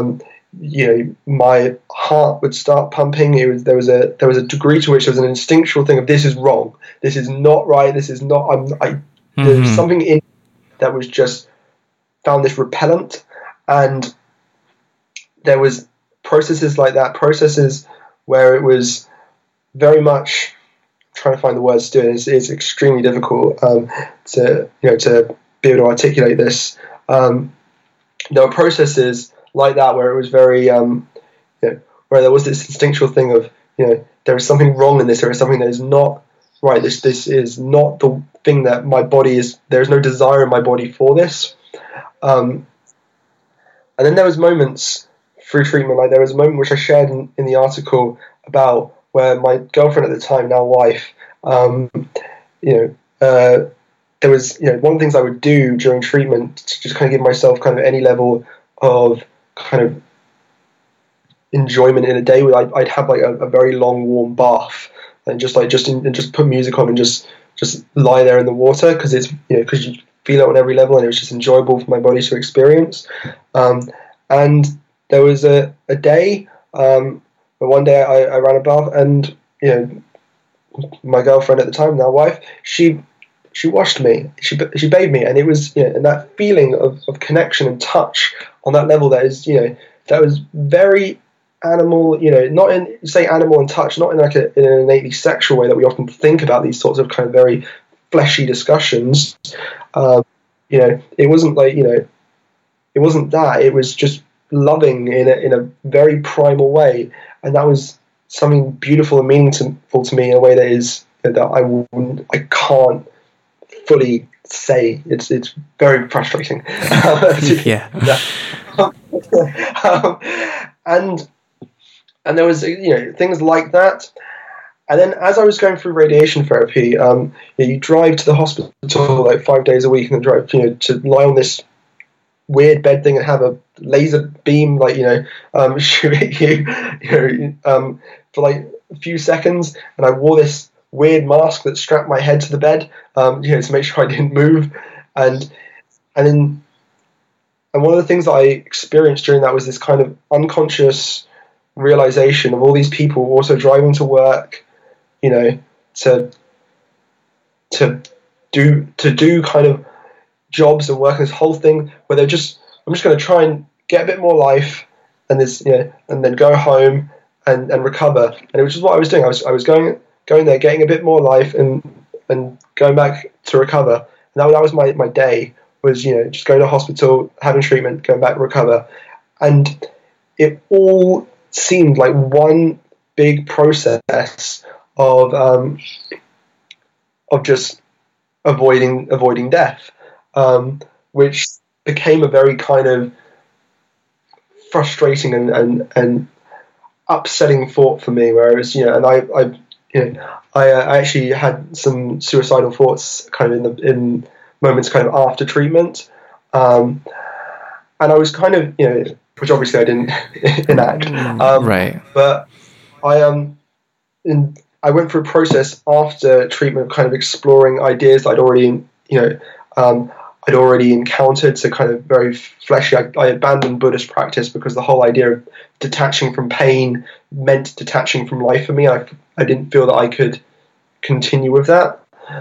My heart would start pumping. There was a degree to which there was an instinctual thing of this is wrong. This is not right. This is not. There's something in that was just found this repellent, and there was processes like that. Processes where it was very much trying to find the words to do it. It's extremely difficult to be able to articulate this. There were processes like that where it was very where there was this instinctual thing of there is something wrong in this, there is something that is not right, this is not the thing that my body is, there's no desire in my body for this. And then there was moments through treatment, like there was a moment which I shared in the article about where my girlfriend at the time, now wife, there was one of the things I would do during treatment to just kind of give myself kind of any level of kind of enjoyment in a day. I'd have like a very long warm bath and just put music on and just lie there in the water because it's because you feel it on every level, and it was just enjoyable for my body to experience. And there was a day where one day I ran a bath, and my girlfriend at the time, now wife, she washed me, she bathed me, and it was and that feeling of connection and touch on that level that is that was very animal, not in say animal and touch, not in like in an innately sexual way that we often think about these sorts of kind of very fleshy discussions. It wasn't like it wasn't that. It was just loving in a very primal way, and that was something beautiful and meaningful to me in a way that is that I can't fully say. It's very frustrating. Yeah. And there was things like that. And then as I was going through radiation therapy, you drive to the hospital like 5 days a week, and then drive to lie on this weird bed thing and have a laser beam shoot at you for like a few seconds. And I wore this weird mask that strapped my head to the bed to make sure I didn't move. And one of the things that I experienced during that was this kind of unconscious realization of all these people also driving to work, to do kind of jobs and work, this whole thing where I'm just going to try and get a bit more life, and and then go home and recover. And it was just what I was doing. I was going there, getting a bit more life, and going back to recover. And that was my day, was just going to hospital, having treatment, going back, recover. And it all seemed like one big process of just avoiding death, which became a very kind of frustrating and upsetting thought for me, where it was I actually had some suicidal thoughts kind of in moments kind of after treatment, and I was kind of which obviously I didn't enact, right. But I went through a process after treatment of kind of exploring ideas that I'd already I'd already encountered, so kind of very fleshy. I abandoned Buddhist practice because the whole idea of detaching from pain meant detaching from life for me. I didn't feel that I could continue with that.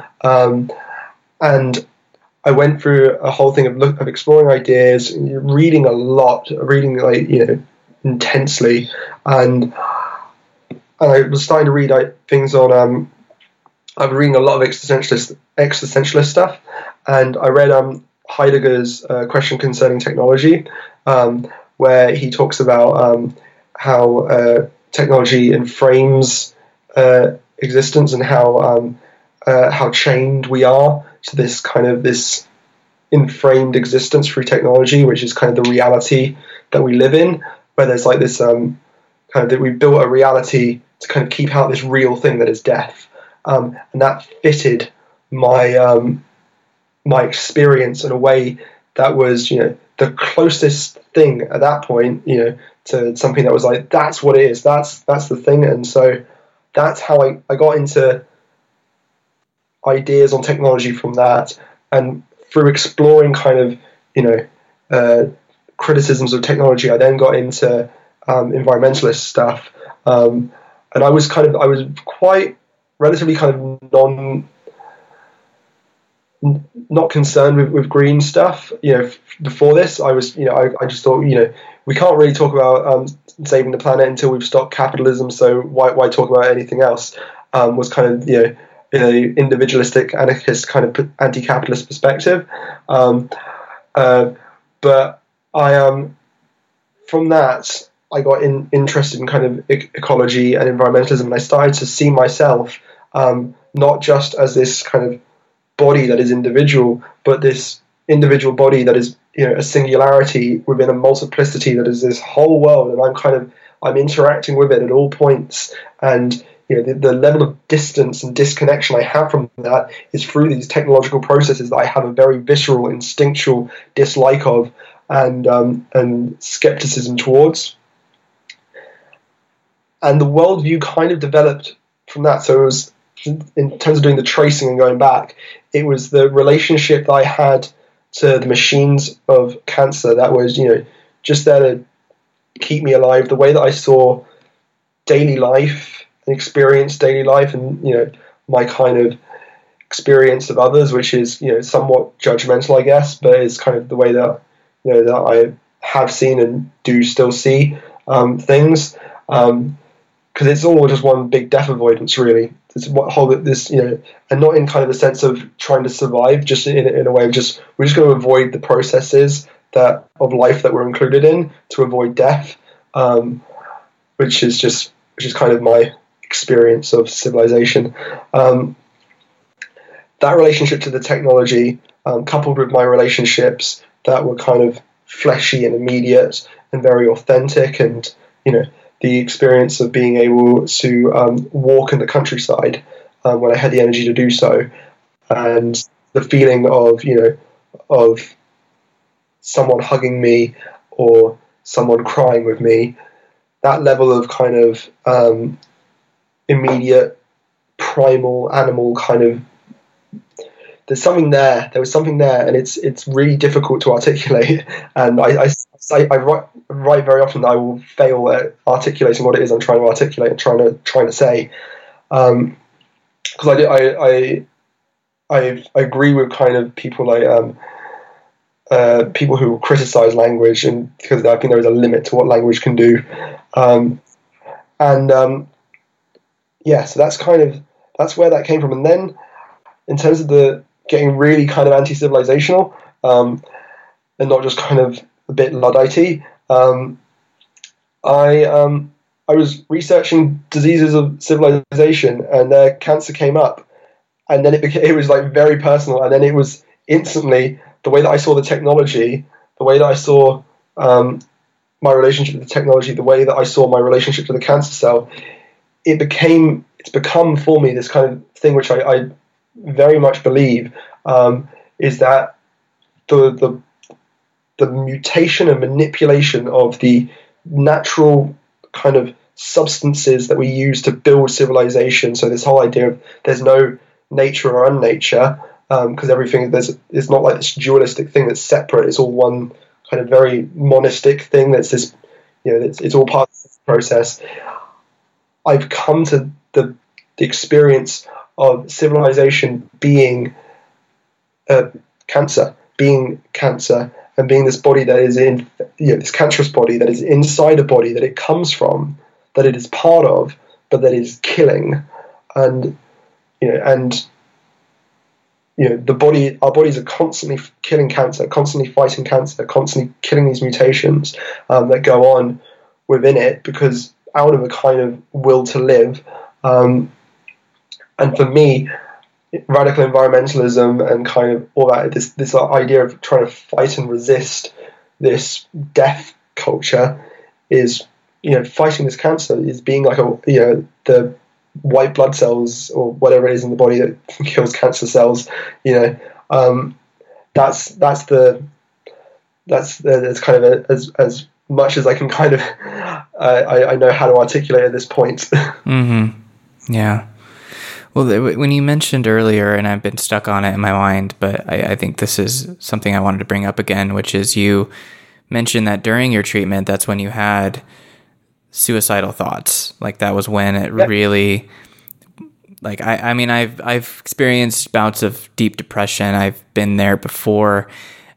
And I went through a whole thing of exploring ideas, reading a lot, intensely, and I was starting to read things on. I've been reading a lot of existentialist stuff, and I read Heidegger's Question Concerning Technology, where he talks about how technology inframes existence and how chained we are to this inframed existence through technology, which is kind of the reality that we live in, where there's like this kind of that we built a reality to kind of keep out this real thing that is death, and that fitted my my experience in a way that was, the closest thing at that point, to something that was like, that's what it is, that's the thing. And so that's how I got into ideas on technology from that, and through exploring kind of criticisms of technology, I then got into environmentalist stuff, and I was quite relatively kind of not concerned with green stuff. Before this, I was, I just thought, we can't really talk about saving the planet until we've stopped capitalism, so why talk about anything else? Was kind of, in an individualistic, anarchist kind of anti-capitalist perspective. But I, from that, I got interested in kind of ecology and environmentalism, and I started to see myself not just as this kind of body that is individual, but this individual body that is, a singularity within a multiplicity that is this whole world, and I'm interacting with it at all points, and the level of distance and disconnection I have from that is through these technological processes that I have a very visceral, instinctual dislike of, and skepticism towards. And the worldview kind of developed from that. So it was, in terms of doing the tracing and going back, it was the relationship that I had to the machines of cancer that was, just there to keep me alive. The way that I saw daily life and experienced daily life, and my kind of experience of others, which is somewhat judgmental, I guess, but is kind of the way that that I have seen and do still see things, because it's all just one big death avoidance, really. It's what hold this, and not in kind of a sense of trying to survive, just in a way of just, we're just going to avoid the processes that of life that we're included in to avoid death, which is kind of my experience of civilization. That relationship to the technology, coupled with my relationships that were kind of fleshy and immediate and very authentic, and the experience of being able to walk in the countryside when I had the energy to do so, and the feeling of of someone hugging me or someone crying with me, that level of kind of immediate primal animal kind of, there's something there. There was something there, and it's really difficult to articulate. And I write very often that I will fail at articulating what it is I'm trying to articulate and trying to say, because I agree with kind of people like people who criticize language, and because I think there is a limit to what language can do, so that's where that came from. And then in terms of the getting really kind of anti-civilizational, and not just kind of a bit Luddite, I was researching diseases of civilization, and cancer came up, and then it was like very personal, and then it was instantly the way that I saw the technology, the way that I saw my relationship to the technology, the way that I saw my relationship to the cancer cell. It's become for me this kind of thing which I very much believe is that the mutation and manipulation of the natural kind of substances that we use to build civilization. So this whole idea of there's no nature or unnature, because everything it's not like this dualistic thing that's separate. It's all one kind of very monistic thing. That's this, it's all part of this process. I've come to the experience of civilization being cancer, and being this body that is in, this cancerous body that is inside a body that it comes from, that it is part of, but that is killing, and the body, our bodies are constantly killing cancer, constantly fighting cancer, constantly killing these mutations that go on within it, because out of a kind of will to live. And for me, radical environmentalism and kind of all that, this idea of trying to fight and resist this death culture is, fighting this cancer is being like the white blood cells or whatever it is in the body that kills cancer cells. That's kind of as much as I can kind of I know how to articulate at this point. Mm-hmm. Yeah. Well, when you mentioned earlier, and I've been stuck on it in my mind, but I think this is something I wanted to bring up again, which is you mentioned that during your treatment, that's when you had suicidal thoughts. Like that was when it really, like, I mean, I've experienced bouts of deep depression. I've been there before.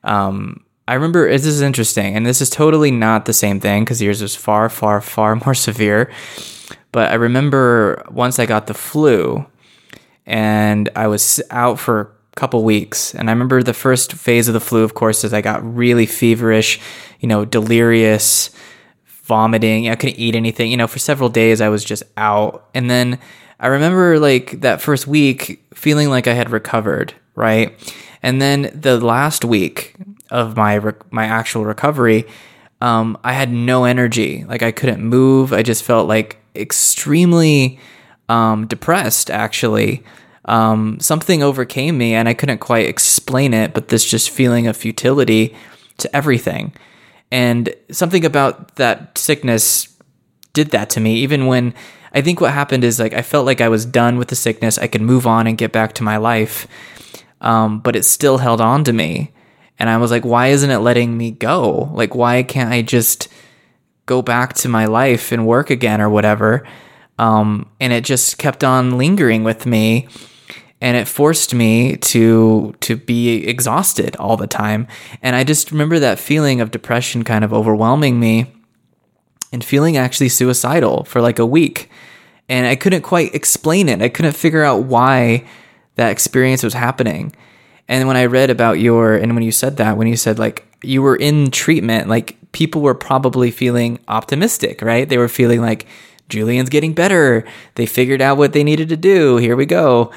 I remember, this is interesting, and this is totally not the same thing because yours was far, far, far more severe. But I remember once I got the flu, and I was out for a couple weeks. And I remember the first phase of the flu, of course, is I got really feverish, delirious, vomiting. I couldn't eat anything. For several days I was just out. And then I remember like that first week feeling like I had recovered, right? And then the last week of my actual recovery, I had no energy. Like I couldn't move. I just felt like extremely depressed, actually. Something overcame me and I couldn't quite explain it, but this just feeling of futility to everything. And something about that sickness did that to me, even when I think what happened is like I felt like I was done with the sickness. I could move on and get back to my life, but it still held on to me. And I was like, why isn't it letting me go? Like, why can't I just go back to my life and work again or whatever? And it just kept on lingering with me, and it forced me to be exhausted all the time. And I just remember that feeling of depression kind of overwhelming me and feeling actually suicidal for like a week. And I couldn't quite explain it. I couldn't figure out why that experience was happening. And when I read about when you said like you were in treatment, like people were probably feeling optimistic, right? They were feeling like, Julian's getting better. They figured out what they needed to do. Here we go.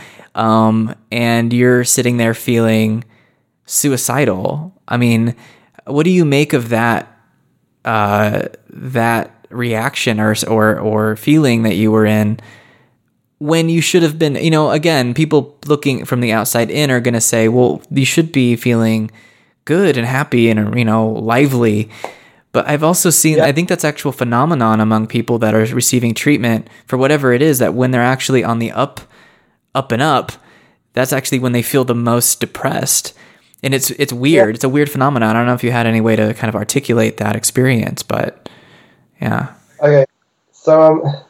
And you're sitting there feeling suicidal. I mean, what do you make of that reaction or feeling that you were in when you should have been, again, people looking from the outside in are going to say, well, you should be feeling good and happy and, lively. But I've also seen, I think that's actual phenomenon among people that are receiving treatment for whatever it is, that when they're actually on the up and up, that's actually when they feel the most depressed. And it's weird. Yeah. It's a weird phenomenon. I don't know if you had any way to kind of articulate that experience, but yeah. Okay. So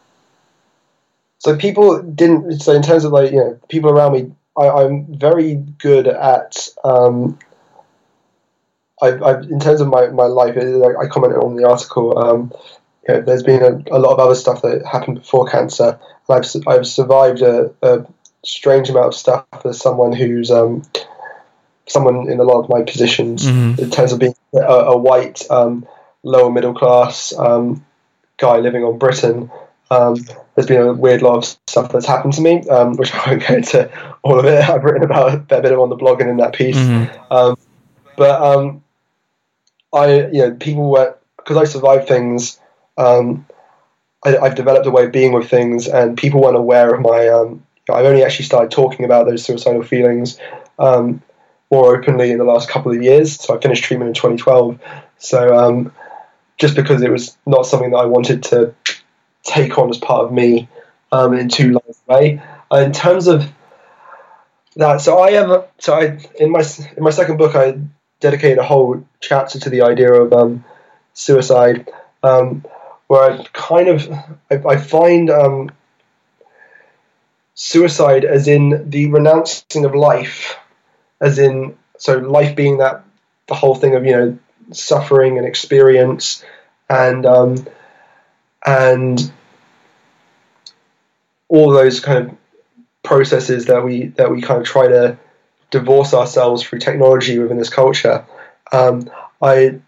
people didn't, so in terms of like, people around me, I'm very good at, I've in terms of my life, I commented on the article. There's been a lot of other stuff that happened before cancer. I've survived a strange amount of stuff as someone who's someone in a lot of my positions, in terms of being a white lower middle class guy living on Britain. There's been a weird lot of stuff that's happened to me, which I won't go into all of it. I've written about a bit of it on the blog and in that piece. People were, because I survived things, I've developed a way of being with things, and people weren't aware of my, I've only actually started talking about those suicidal feelings more openly in the last couple of years. So I finished treatment in 2012. So just because it was not something that I wanted to take on as part of me in too long a way. In terms of, that. So I in my second book I dedicated a whole chapter to the idea of suicide, where I find suicide as in the renouncing of life, as in, so life being that the whole thing of suffering and experience and all those kind of processes that we kind of try to divorce ourselves through technology within this culture. I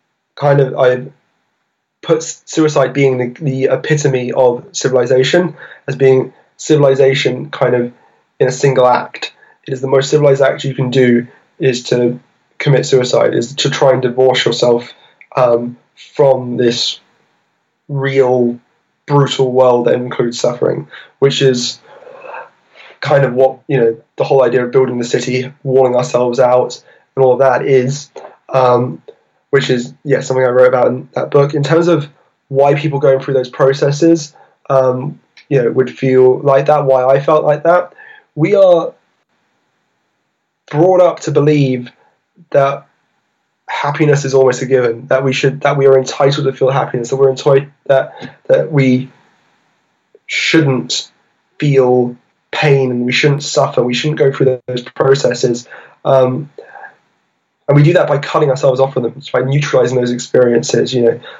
put suicide being the epitome of civilization, as being civilization kind of in a single act. It is the most civilized act you can do is to commit suicide, is to try and divorce yourself from this real brutal world that includes suffering, which is kind of what the whole idea of building the city, walling ourselves out, and all of that is, which is something I wrote about in that book. In terms of why people going through those processes, would feel like that, why I felt like that. We are brought up to believe that happiness is almost a given, that we are entitled to feel happiness, that we're entitled, that we shouldn't feel pain and we shouldn't suffer, we shouldn't go through those processes, and we do that by cutting ourselves off from them, by neutralizing those experiences,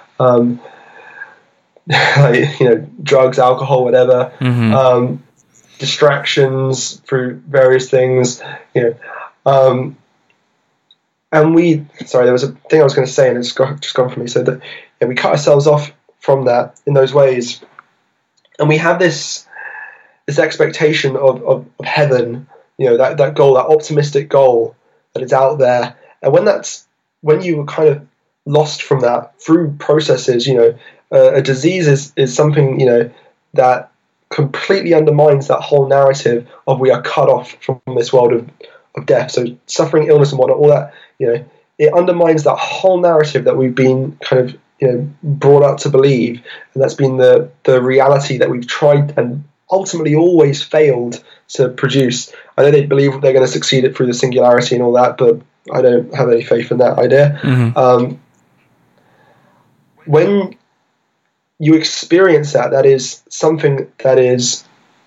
drugs, alcohol, whatever, distractions through various things, and there was a thing I was going to say and it's just gone from me. So that we cut ourselves off from that in those ways, and we have this expectation of heaven, that goal, that optimistic goal that is out there, and when you were kind of lost from that through processes, a disease is something that completely undermines that whole narrative of we are cut off from this world of death. So suffering, illness, and whatnot, all that, it undermines that whole narrative that we've been kind of brought up to believe, and that's been the reality that we've tried and ultimately always failed to produce. I know they believe they're going to succeed it through the singularity and all that, but I don't have any faith in that idea. When you experience that is something that is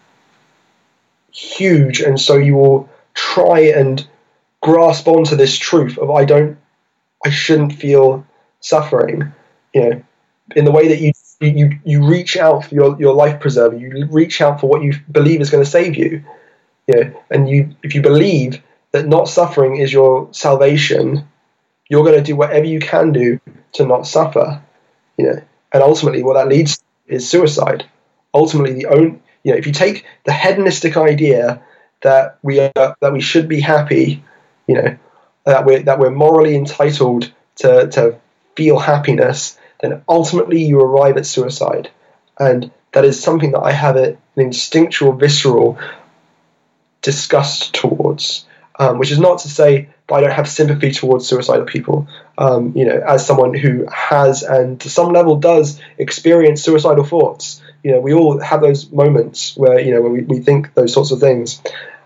huge, and so you will try and grasp onto this truth of I shouldn't feel suffering, in the way that you reach out for your life preserver, you reach out for what you believe is going to save you, and if you believe that not suffering is your salvation, you're going to do whatever you can do to not suffer, and ultimately what that leads to is suicide. Ultimately, if you take the hedonistic idea that we should be happy, that we're morally entitled to feel happiness, then ultimately you arrive at suicide. And that is something that I have an instinctual, visceral disgust towards, which is not to say that I don't have sympathy towards suicidal people. As someone who has and to some level does experience suicidal thoughts, we all have those moments where we think those sorts of things.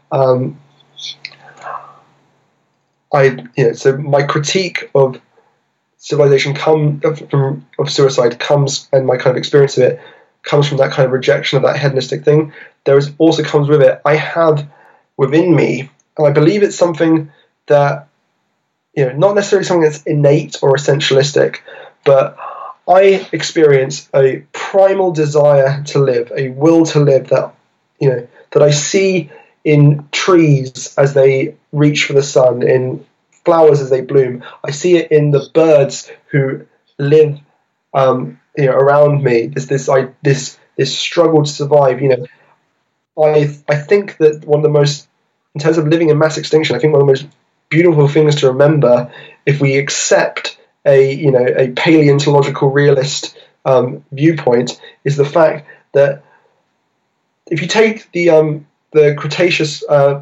So my critique of civilization of suicide comes, and my kind of experience of it comes from that kind of rejection of that hedonistic thing. There also comes with it, I have within me, and I believe it's something that, not necessarily something that's innate or essentialistic, but I experience a primal desire to live, a will to live that I see in trees as they reach for the sun, in flowers as they bloom. I see it in the birds who live around me. This struggle to survive. I think that one of the most, in terms of living in mass extinction, I think one of the most beautiful things to remember, if we accept a paleontological realist viewpoint, is the fact that if you take the Cretaceous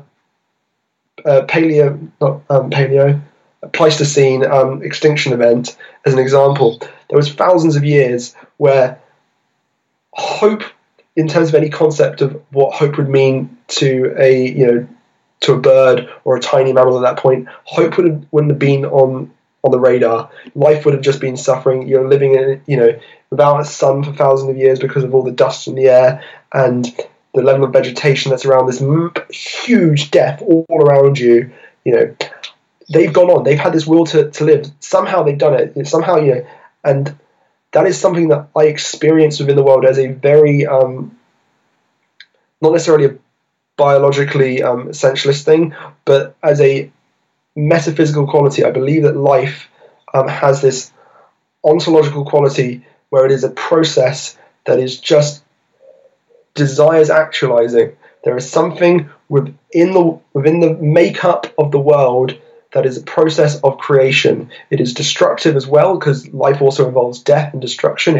Pleistocene extinction event as an example, there was thousands of years where hope, in terms of any concept of what hope would mean to to a bird or a tiny mammal at that point, hope wouldn't have been on the radar. Life would have just been suffering. You're living in, without a sun for thousands of years because of all the dust in the air and the level of vegetation that's around this huge death all around you. They've gone on. They've had this will to live. Somehow they've done it. Somehow, and that is something that I experience within the world as a very, not necessarily a biologically essentialist thing, but as a metaphysical quality. I believe that life has this ontological quality where it is a process that is just desires actualizing. There is something within the makeup of the world that is a process of creation. It is destructive as well, because life also involves death and destruction.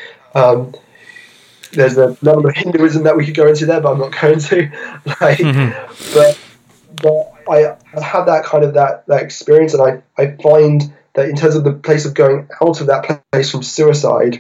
There's a level of Hinduism that we could go into there, but I'm not going to. But I had that kind of that experience, and I find that in terms of the place of going out of that place from suicide,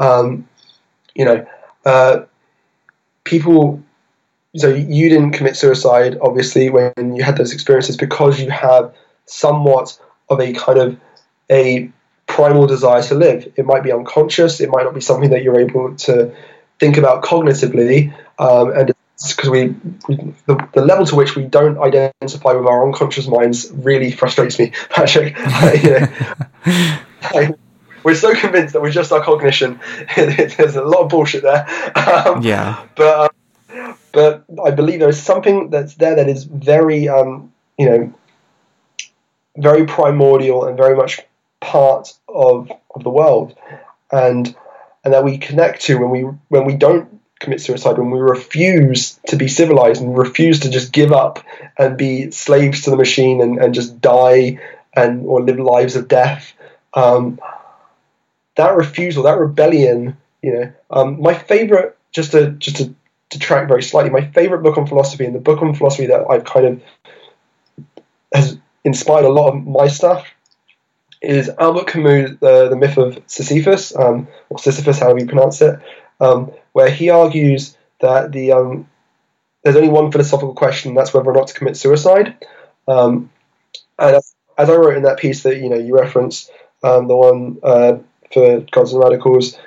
people. So you didn't commit suicide, obviously, when you had those experiences, because you have somewhat of a kind of a primal desire to live. It might be unconscious. It might not be something that you're able to think about cognitively, and it's because the level to which we don't identify with our unconscious minds really frustrates me, Patrick. We're so convinced that we're just our cognition. There's a lot of bullshit there. But I believe there is something that's there that is very, very primordial and very much part of the world, and that we connect to when we don't commit suicide, when we refuse to be civilized and refuse to just give up and be slaves to the machine and just die or live lives of death. That refusal, that rebellion, my favorite, just to track very slightly, my favorite book on philosophy, and the book on philosophy that I've kind of has inspired a lot of my stuff, is Albert Camus' The Myth of Sisyphus, or Sisyphus, however you pronounce it, where he argues that there's only one philosophical question, and that's whether or not to commit suicide. And as I wrote in that piece that you referenced, the one for Gods and Radicals,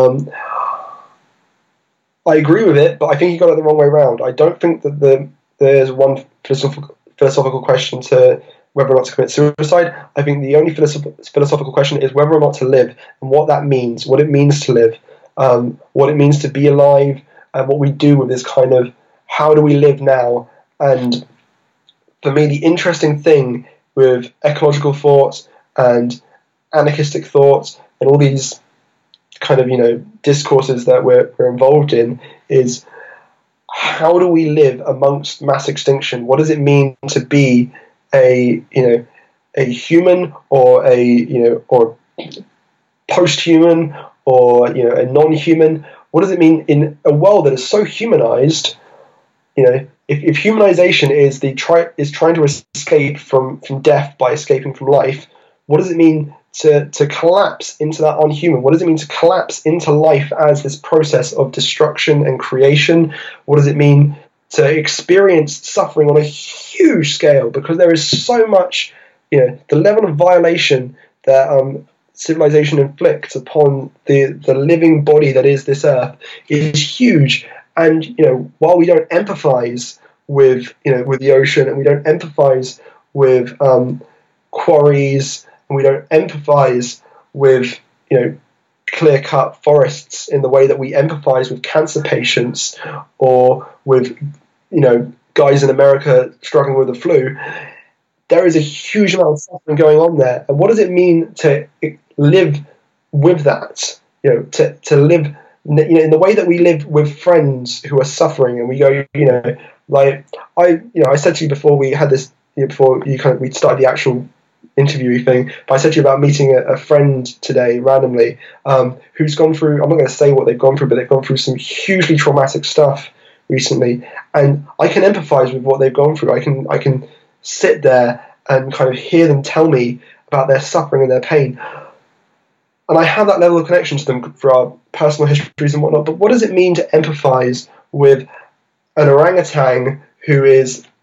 I agree with it, but I think he got it the wrong way around. I don't think that there's one philosophical question to whether or not to commit suicide. I think the only philosophical question is whether or not to live, and what that means, what it means to live, what it means to be alive, and what we do with this kind of how do we live now. And for me, the interesting thing with ecological thoughts and anarchistic thoughts and all these kind of discourses that we're involved in is, how do we live amongst mass extinction? What does it mean to be a human, or or post-human, or a non-human? What does it mean in a world that is so humanized? If humanization is trying to escape from death by escaping from life, what does it mean to collapse into that unhuman? What does it mean to collapse into life as this process of destruction and creation? What does it mean to experience suffering on a huge scale? Because there is so much, the level of violation that civilization inflicts upon the living body that is this earth is huge. And while we don't empathize with the ocean, and we don't empathize with quarries, and we don't empathize with clear-cut forests in the way that we empathize with cancer patients or with guys in America struggling with the flu, there is a huge amount of suffering going on there. And what does it mean to live with that? To live in the way that we live with friends who are suffering, and we go, like I said to you before we had this, before we started the actual interview thing, but I said to you about meeting a friend today randomly, who's gone through, I'm not going to say what they've gone through, but they've gone through some hugely traumatic stuff recently, and I can empathize with what they've gone through. I can sit there and kind of hear them tell me about their suffering and their pain, and I have that level of connection to them for our personal histories and whatnot. But what does it mean to empathize with an orangutan who is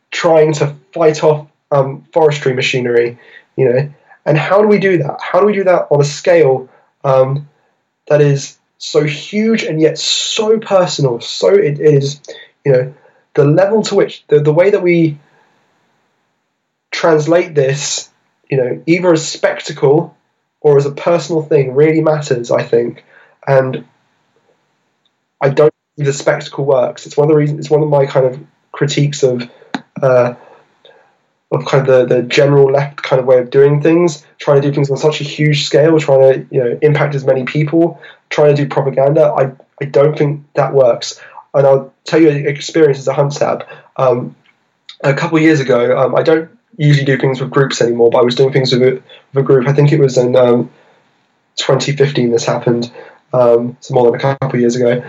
trying to fight off forestry machinery, and how do we do that? How do we do that on a scale that is so huge and yet so personal? So it is, the level to which the way that we translate this, either as spectacle or as a personal thing really matters, I think. And I don't think the spectacle works. It's one of the reasons. It's one of my kind of critiques of kind of the general left kind of way of doing things, trying to do things on such a huge scale, trying to impact as many people, trying to do propaganda. I don't think that works. And I'll tell you an experience as a hunt stab. A couple of years ago, I don't usually do things with groups anymore, but I was doing things with a group. I think it was in 2015 this happened, so more than a couple of years ago.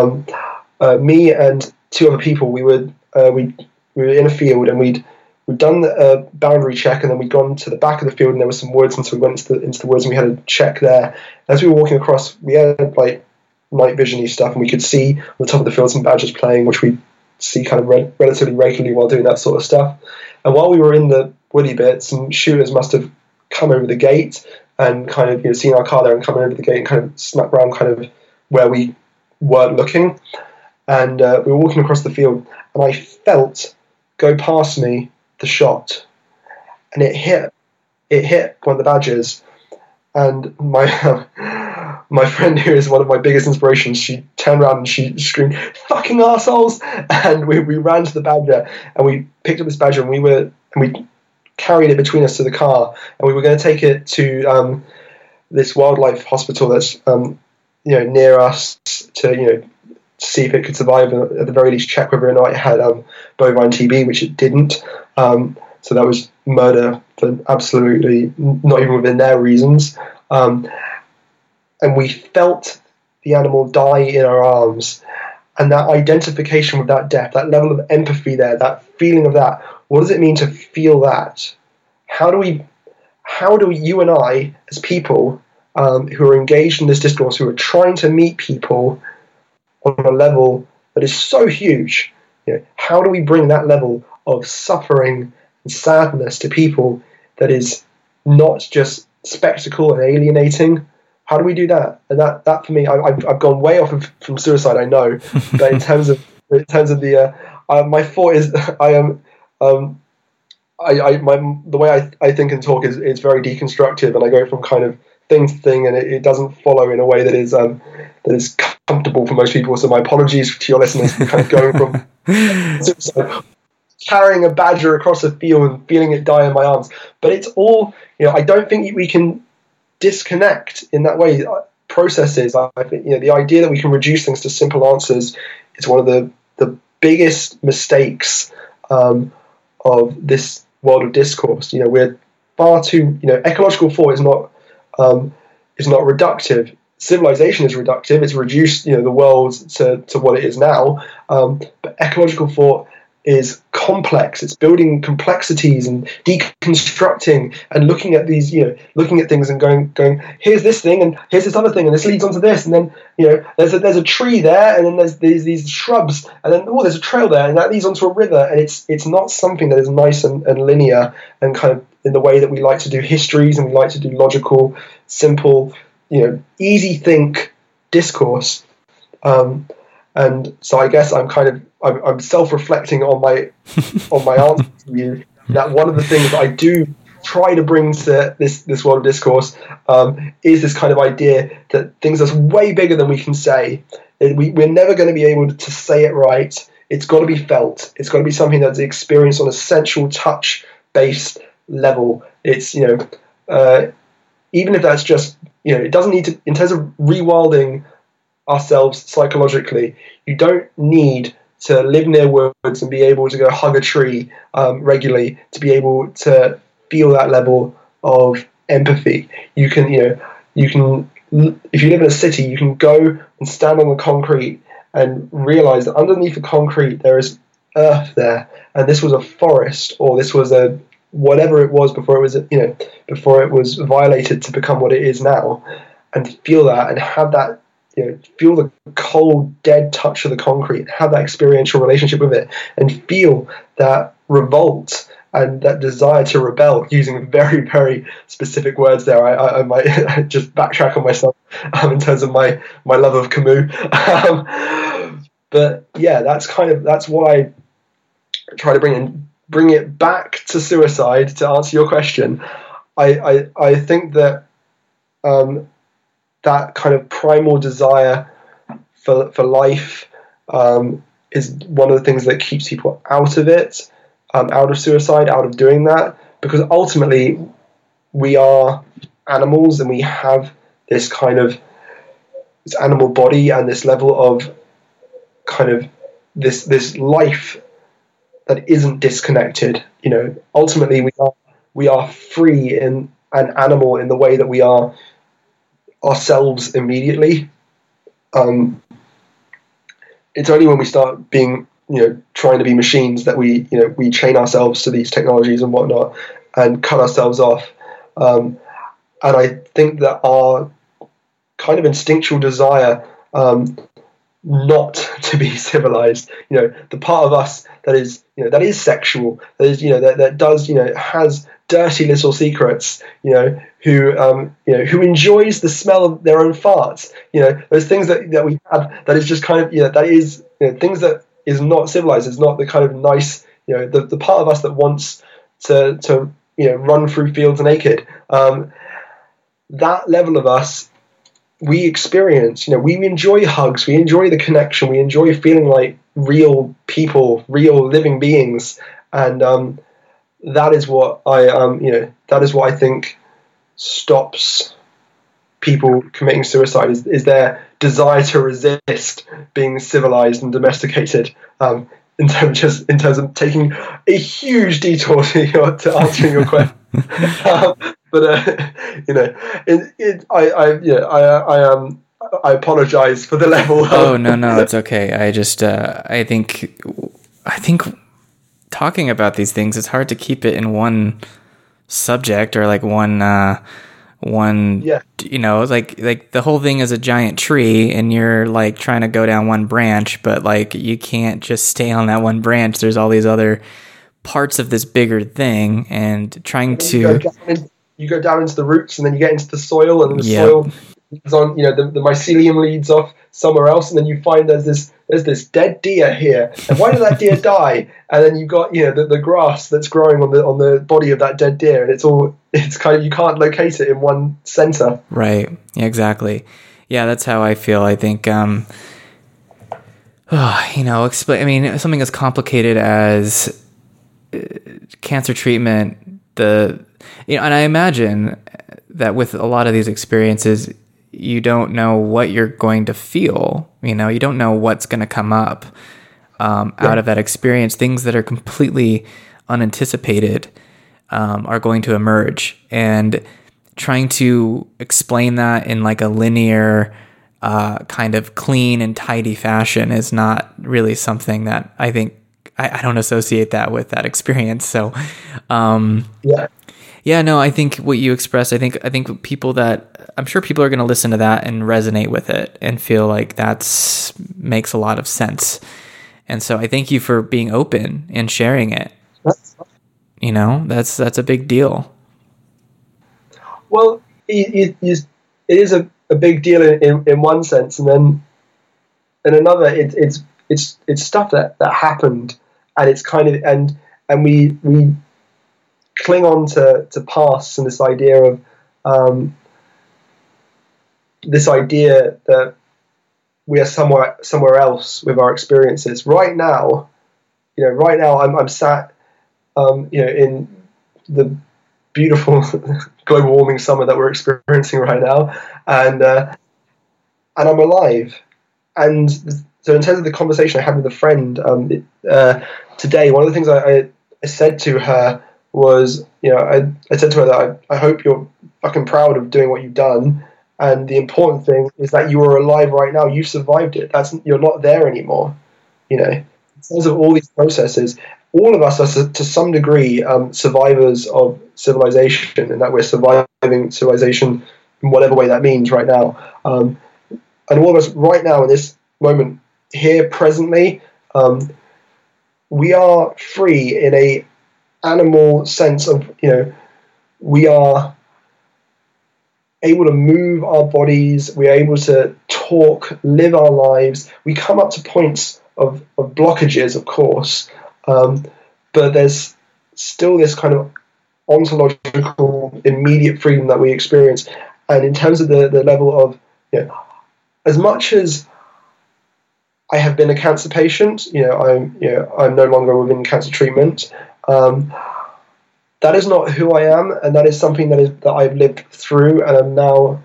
Me and two other people, we were in a field, and we'd done a boundary check, and then we'd gone to the back of the field, and there was some woods, and so we went into the woods, and we had a check there. As we were walking across, we had like night vision-y stuff, and we could see on the top of the field some badgers playing, which we see kind of relatively regularly while doing that sort of stuff. And while we were in the woody bit, some shooters must have come over the gate and kind of seen our car there and come over the gate and kind of snuck around kind of where we weren't looking. And we were walking across the field, and I felt go past me the shot, and it hit one of the badgers. And my friend, who is one of my biggest inspirations, she turned around and she screamed, "Fucking arseholes!" And we ran to the badger, and we picked up this badger, and we carried it between us to the car, and we were going to take it to this wildlife hospital that's near us to see if it could survive, and at the very least check whether or not it had bovine TB, which it didn't. So that was murder for absolutely not even within their reasons. And we felt the animal die in our arms. And that identification with that death, that level of empathy there, that feeling of that, what does it mean to feel that? How do you and I, as people who are engaged in this discourse, who are trying to meet people on a level that is so huge, how do we bring that level of suffering and sadness to people that is not just spectacle and alienating? How do we do that? And that for me, I've gone way off from suicide, I know, but in terms of the my thought is I am the way I think and talk is very deconstructive, and I go from kind of thing to thing, and it doesn't follow in a way that is comfortable for most people. So my apologies to your listeners for kind of going from suicide, carrying a badger across a field and feeling it die in my arms. But it's all, I don't think we can disconnect in that way processes. I think the idea that we can reduce things to simple answers is one of the biggest mistakes of this world of discourse. We're far too ecological thought is not reductive. Civilization is reductive. It's reduced the world to what it is now. But ecological thought is complex. It's building complexities and deconstructing and looking at these, looking at things and going, here's this thing and here's this other thing and this leads on to this, and then there's a tree there, and then there's these shrubs, and then there's a trail there, and that leads onto a river, and it's not something that is nice and linear and kind of in the way that we like to do histories and we like to do logical, simple, easy think discourse. And so I guess I'm self-reflecting on my answer to you, that one of the things that I do try to bring to this world of discourse is this kind of idea that things are way bigger than we can say. We're never going to be able to say it right. It's got to be felt. It's got to be something that's experienced on a sensual, touch-based level. It's even if that's just it doesn't need to, in terms of rewilding ourselves psychologically, you don't need to live near woods and be able to go hug a tree regularly to be able to feel that level of empathy. You can if you live in a city, you can go and stand on the concrete and realize that underneath the concrete there is earth there, and this was a forest, or this was a whatever it was before it was violated to become what it is now, and feel that and have that feel the cold, dead touch of the concrete, have that experiential relationship with it, and feel that revolt and that desire to rebel, using very, very specific words there. I might just backtrack on myself in terms of my love of Camus. But yeah, that's what I try to bring it back to suicide. To answer your question, I think that that kind of primal desire for life is one of the things that keeps people out of it. Out of suicide, out of doing that, because ultimately we are animals and we have this kind of this animal body and this level of kind of this life that isn't disconnected. Ultimately we are free in an animal in the way that we are ourselves immediately. It's only when we start being trying to be machines that we chain ourselves to these technologies and whatnot and cut ourselves off. And I think that our kind of instinctual desire not to be civilized, the part of us that is sexual, that is, that does, has dirty little secrets, who enjoys the smell of their own farts, those things that we have, that is just kind of, that is, things that is not civilized, is not the kind of nice, the part of us that wants to run through fields naked. That level of us, we experience, we enjoy hugs, we enjoy the connection, we enjoy feeling like real people, real living beings, and that is what I think stops people committing suicide is their desire to resist being civilized and domesticated. In terms of taking a huge detour to answering your question, I apologize for the level. Oh no, it's okay. I think talking about these things, it's hard to keep it in one subject or like one. Like the whole thing is a giant tree and you're like trying to go down one branch, but like you can't just stay on that one branch. There's all these other parts of this bigger thing, and trying to you go down into the roots, and then you get into the soil, and then the soil leads on, the mycelium leads off somewhere else, and then you find there's this dead deer here, and why did that deer die? And then you've got the grass that's growing on the body of that dead deer, and it's kind of, you can't locate it in one center. Right. Yeah, exactly. Yeah, that's how I feel. I think something as complicated as cancer treatment, and I imagine that with a lot of these experiences, you don't know what you're going to feel. You don't know what's going to come up out of that experience. Things that are completely unanticipated are going to emerge, and trying to explain that in like a linear kind of clean and tidy fashion is not really something that I think I don't associate that with that experience. So I think what you expressed, I think people I'm sure people are going to listen to that and resonate with it and feel like makes a lot of sense. And so I thank you for being open and sharing it. That's a big deal. Well, it is a big deal in one sense, and then in another, it's stuff that happened, and it's kind of and we cling on to past and this idea of that we are somewhere else with our experiences. Right now, I'm sat in the beautiful global warming summer that we're experiencing right now, and I'm alive. And so in terms of the conversation I had with a friend today, one of the things I said to her was, I said to her that I hope you're fucking proud of doing what you've done, and the important thing is that you are alive right now. You survived it. You're not there anymore. In terms of all these processes, all of us are to some degree survivors of civilization, and that we're surviving civilization in whatever way that means right now. And all of us right now in this moment here presently, we are free in a animal sense of, we are able to move our bodies, we are able to talk, live our lives. We come up to points of blockages, of course, but there's still this kind of ontological immediate freedom that we experience. And in terms of the level of, as much as I have been a cancer patient, I'm no longer within cancer treatment. That is not who I am, and that is something that I've lived through, and I'm now,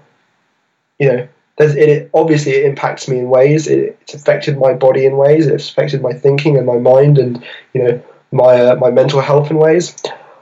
obviously it impacts me in ways. It's affected my body in ways. It's affected my thinking and my mind, and my mental health in ways.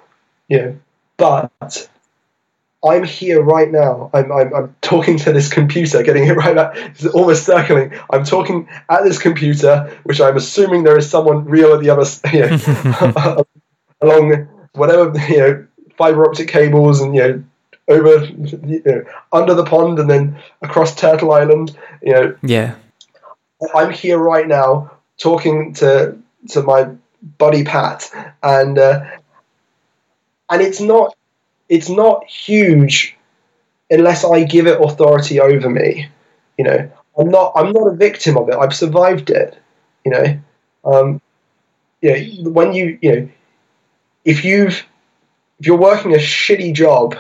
But I'm here right now. I'm talking to this computer, getting it right back. It's almost circling. I'm talking at this computer, which I'm assuming there is someone real at the other, along whatever, fiber optic cables, and over, under the pond, and then across Turtle Island. Yeah. I'm here right now talking to my buddy Pat, and it's not huge unless I give it authority over me. I'm not a victim of it. I've survived it. When if you're working a shitty job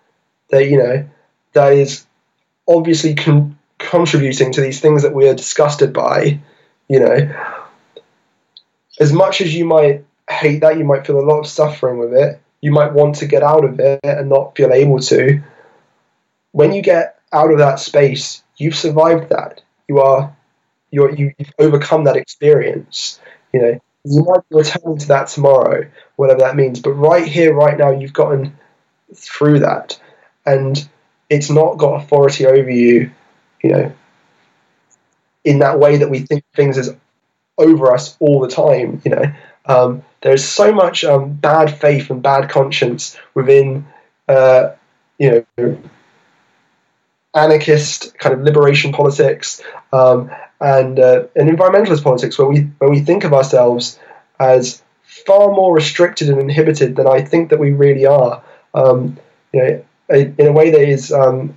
that is obviously contributing to these things that we are disgusted by, as much as you might hate that, you might feel a lot of suffering with it, you might want to get out of it and not feel able to. When you get out of that space, you've survived that. You've overcome that experience. You might be returning to that tomorrow, whatever that means. But right here, right now, you've gotten through that, and it's not got authority over you, in that way that we think things is over us all the time. There's so much bad faith and bad conscience within, anarchist kind of liberation politics, and environmentalist politics, where we think of ourselves as far more restricted and inhibited than I think that we really are. In a way that is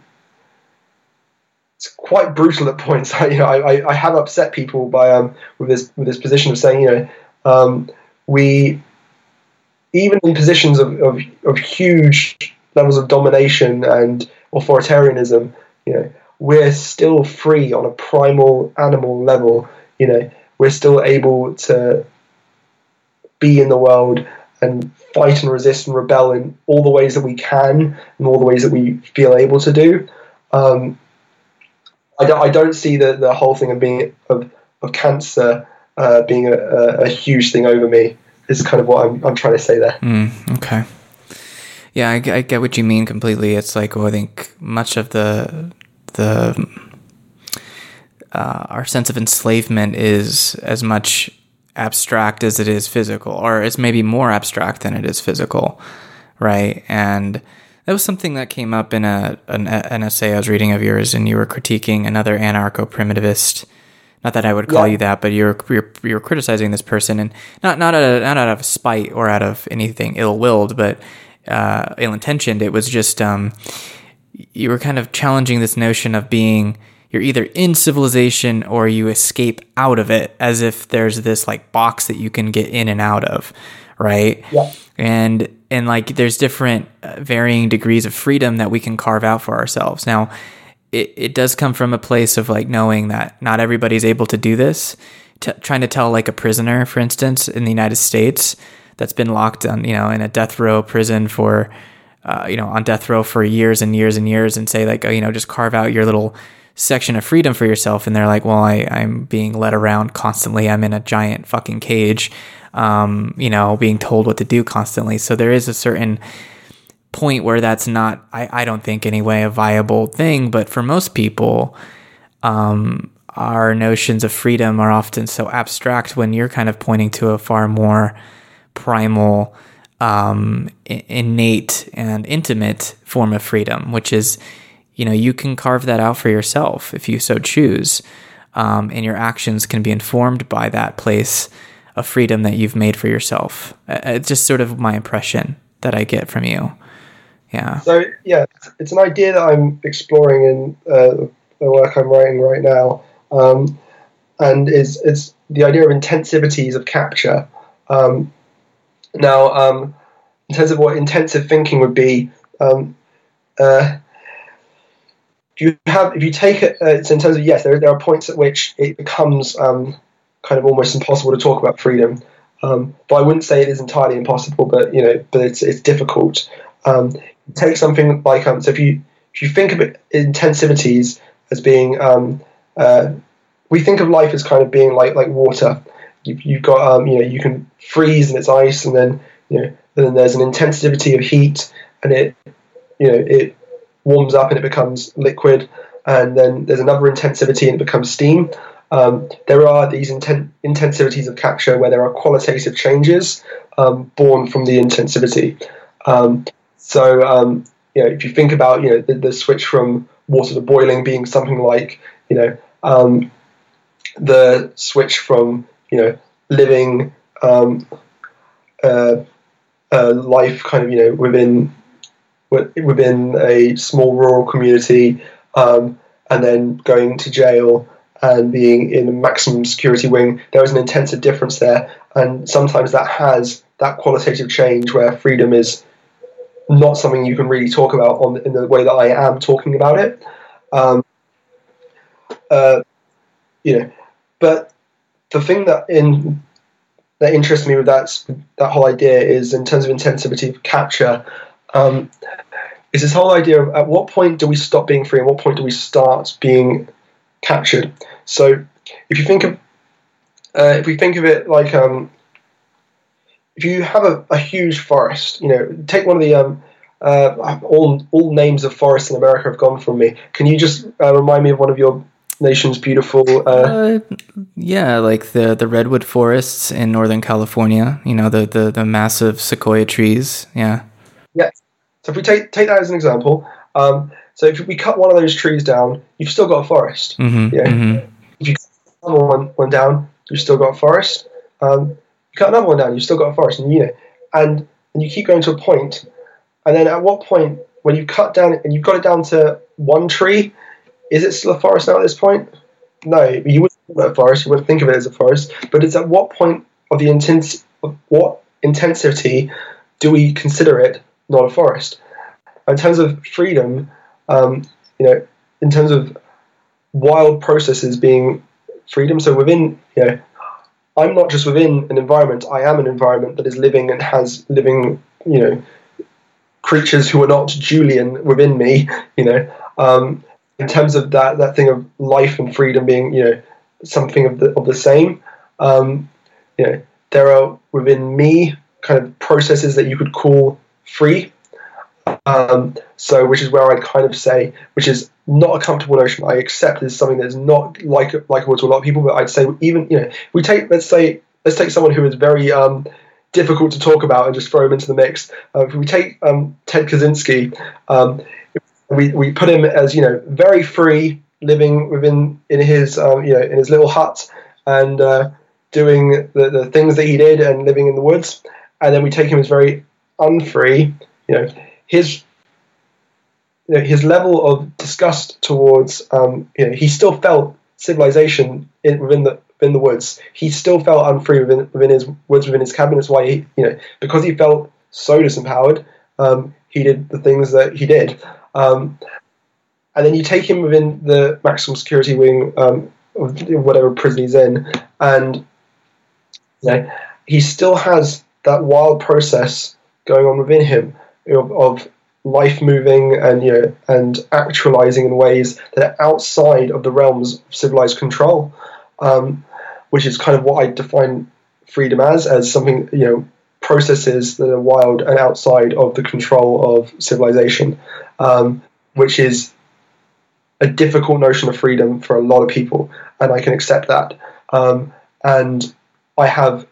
it's quite brutal at points. I have upset people by with this position of saying, we, even in positions of huge levels of domination and authoritarianism, we're still free on a primal animal level. We're still able to be in the world and fight and resist and rebel in all the ways that we can and all the ways that we feel able to do. I don't see the whole thing of cancer being a huge thing over me. Is kind of what I'm trying to say there. Okay. Yeah, I get what you mean completely. It's like, I think much of the our sense of enslavement is as much abstract as it is physical, or it's maybe more abstract than it is physical, right? And that was something that came up in an essay I was reading of yours, and you were critiquing another anarcho-primitivist. Not that I would call you that, but you're criticizing this person, and not out of spite or out of anything ill-willed, but ill-intentioned. It was just you were kind of challenging this notion of being, you're either in civilization or you escape out of it, as if there's this like box that you can get in and out of, right? Yeah. And like there's different varying degrees of freedom that we can carve out for ourselves. Now, it does come from a place of like knowing that not everybody's able to do this. Trying to tell like a prisoner, for instance, in the United States that's been locked on, in a death row prison for, on death row for years and years and years, and say like, just carve out your little section of freedom for yourself. And they're like, well, I'm being led around constantly. I'm in a giant fucking cage, being told what to do constantly. So there is a certain point where that's not, I don't think anyway, a viable thing. But for most people, our notions of freedom are often so abstract, when you're kind of pointing to a far more primal, innate and intimate form of freedom, which is, you can carve that out for yourself if you so choose. And your actions can be informed by that place a freedom that you've made for yourself. It's just sort of my impression that I get from you. Yeah. So yeah, it's an idea that I'm exploring in the work I'm writing right now, and it's the idea of intensivities of capture. Now, in terms of what intensive thinking would be, if you take it, it's in terms of, yes, there are points at which it becomes kind of almost impossible to talk about freedom. But I wouldn't say it is entirely impossible, but it's difficult. Take something like so if you think of it, intensivities as being, we think of life as kind of being like water. You've got you can freeze and it's ice, and then then there's an intensivity of heat, and it warms up and it becomes liquid, and then there's another intensivity and it becomes steam. There are these intensivities of capture where there are qualitative changes born from the intensivity. So if you think about the switch from water to boiling being something like the switch from living life kind of within a small rural community, and then going to jail and being in a maximum security wing. There is an intensive difference there, and sometimes that has that qualitative change where freedom is not something you can really talk about in the way that I am talking about it. But the thing that interests me with that whole idea is, in terms of intensivity of capture, is this whole idea of at what point do we stop being free and what point do we start being captured. So if we think of it like if you have a huge forest, take one of the all names of forests in America have gone from me. Can you just remind me of one of your nation's beautiful? Yeah, like the redwood forests in Northern California. The massive sequoia trees. Yeah. Yeah. So if we take that as an example, so if we cut one of those trees down, you've still got a forest. Mm-hmm, mm-hmm. If you cut another one down, you've still got a forest. You cut another one down, you've still got a forest, and you keep going to a point, and then at what point, when you cut down and you've got it down to one tree, is it still a forest now at this point? No, you wouldn't call it a forest. You wouldn't think of it as a forest. But it's at what point of what intensity do we consider it not a forest? In terms of freedom, in terms of wild processes being freedom. So within, I'm not just within an environment. I am an environment that is living and has living, creatures who are not Julian within me. In terms of that thing of life and freedom being, something of the same. There are within me kind of processes that you could call free. So which is where I'd kind of say, which is not a comfortable notion. I accept is something that's not likable to a lot of people, but I'd say even, let's take someone who is very difficult to talk about and just throw him into the mix. If we take Ted Kaczynski, we put him as very free, living in his in his little hut and doing the things that he did and living in the woods, and then we take him as very unfree. His level of disgust towards he still felt civilization within the woods. He still felt unfree within his woods, within his cabin. That's why he, because he felt so disempowered, he did the things that he did. And then you take him within the maximum security wing of whatever prison he's in, and he still has that wild process going on within him of life moving and actualizing in ways that are outside of the realms of civilized control, which is kind of what I define freedom as something, processes that are wild and outside of the control of civilization, which is a difficult notion of freedom for a lot of people, and I can accept that. And I have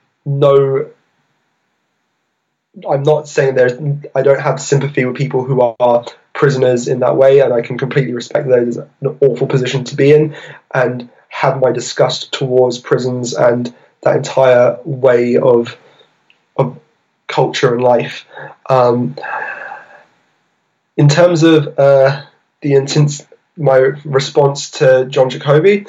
I'm not saying I don't have sympathy with people who are prisoners in that way, and I can completely respect that it is an awful position to be in, and have my disgust towards prisons and that entire way of culture and life. In terms of my response to John Jacobi,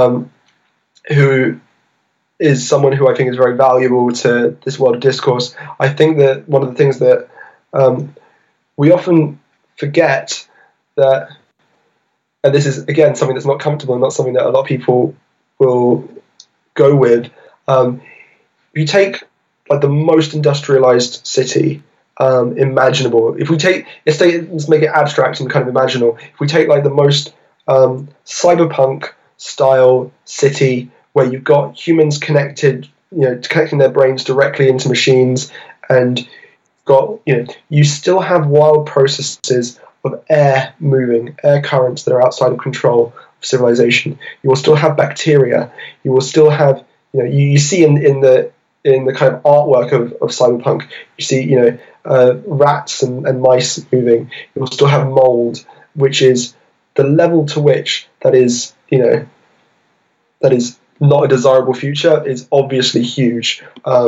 who is someone who I think is very valuable to this world of discourse, I think that one of the things that we often forget that, and this is again something that's not comfortable and not something that a lot of people will go with. You take like the most industrialized city imaginable. If we take, let's make it abstract and kind of imaginal. If we take like the most cyberpunk style city where you've got humans connected, connecting their brains directly into machines, and you still have wild processes of air moving, air currents that are outside of control of civilization. You will still have bacteria. You will still have, you see in the kind of artwork of cyberpunk, you see, rats and mice moving. You will still have mold, which is the level to which that is not a desirable future is obviously huge.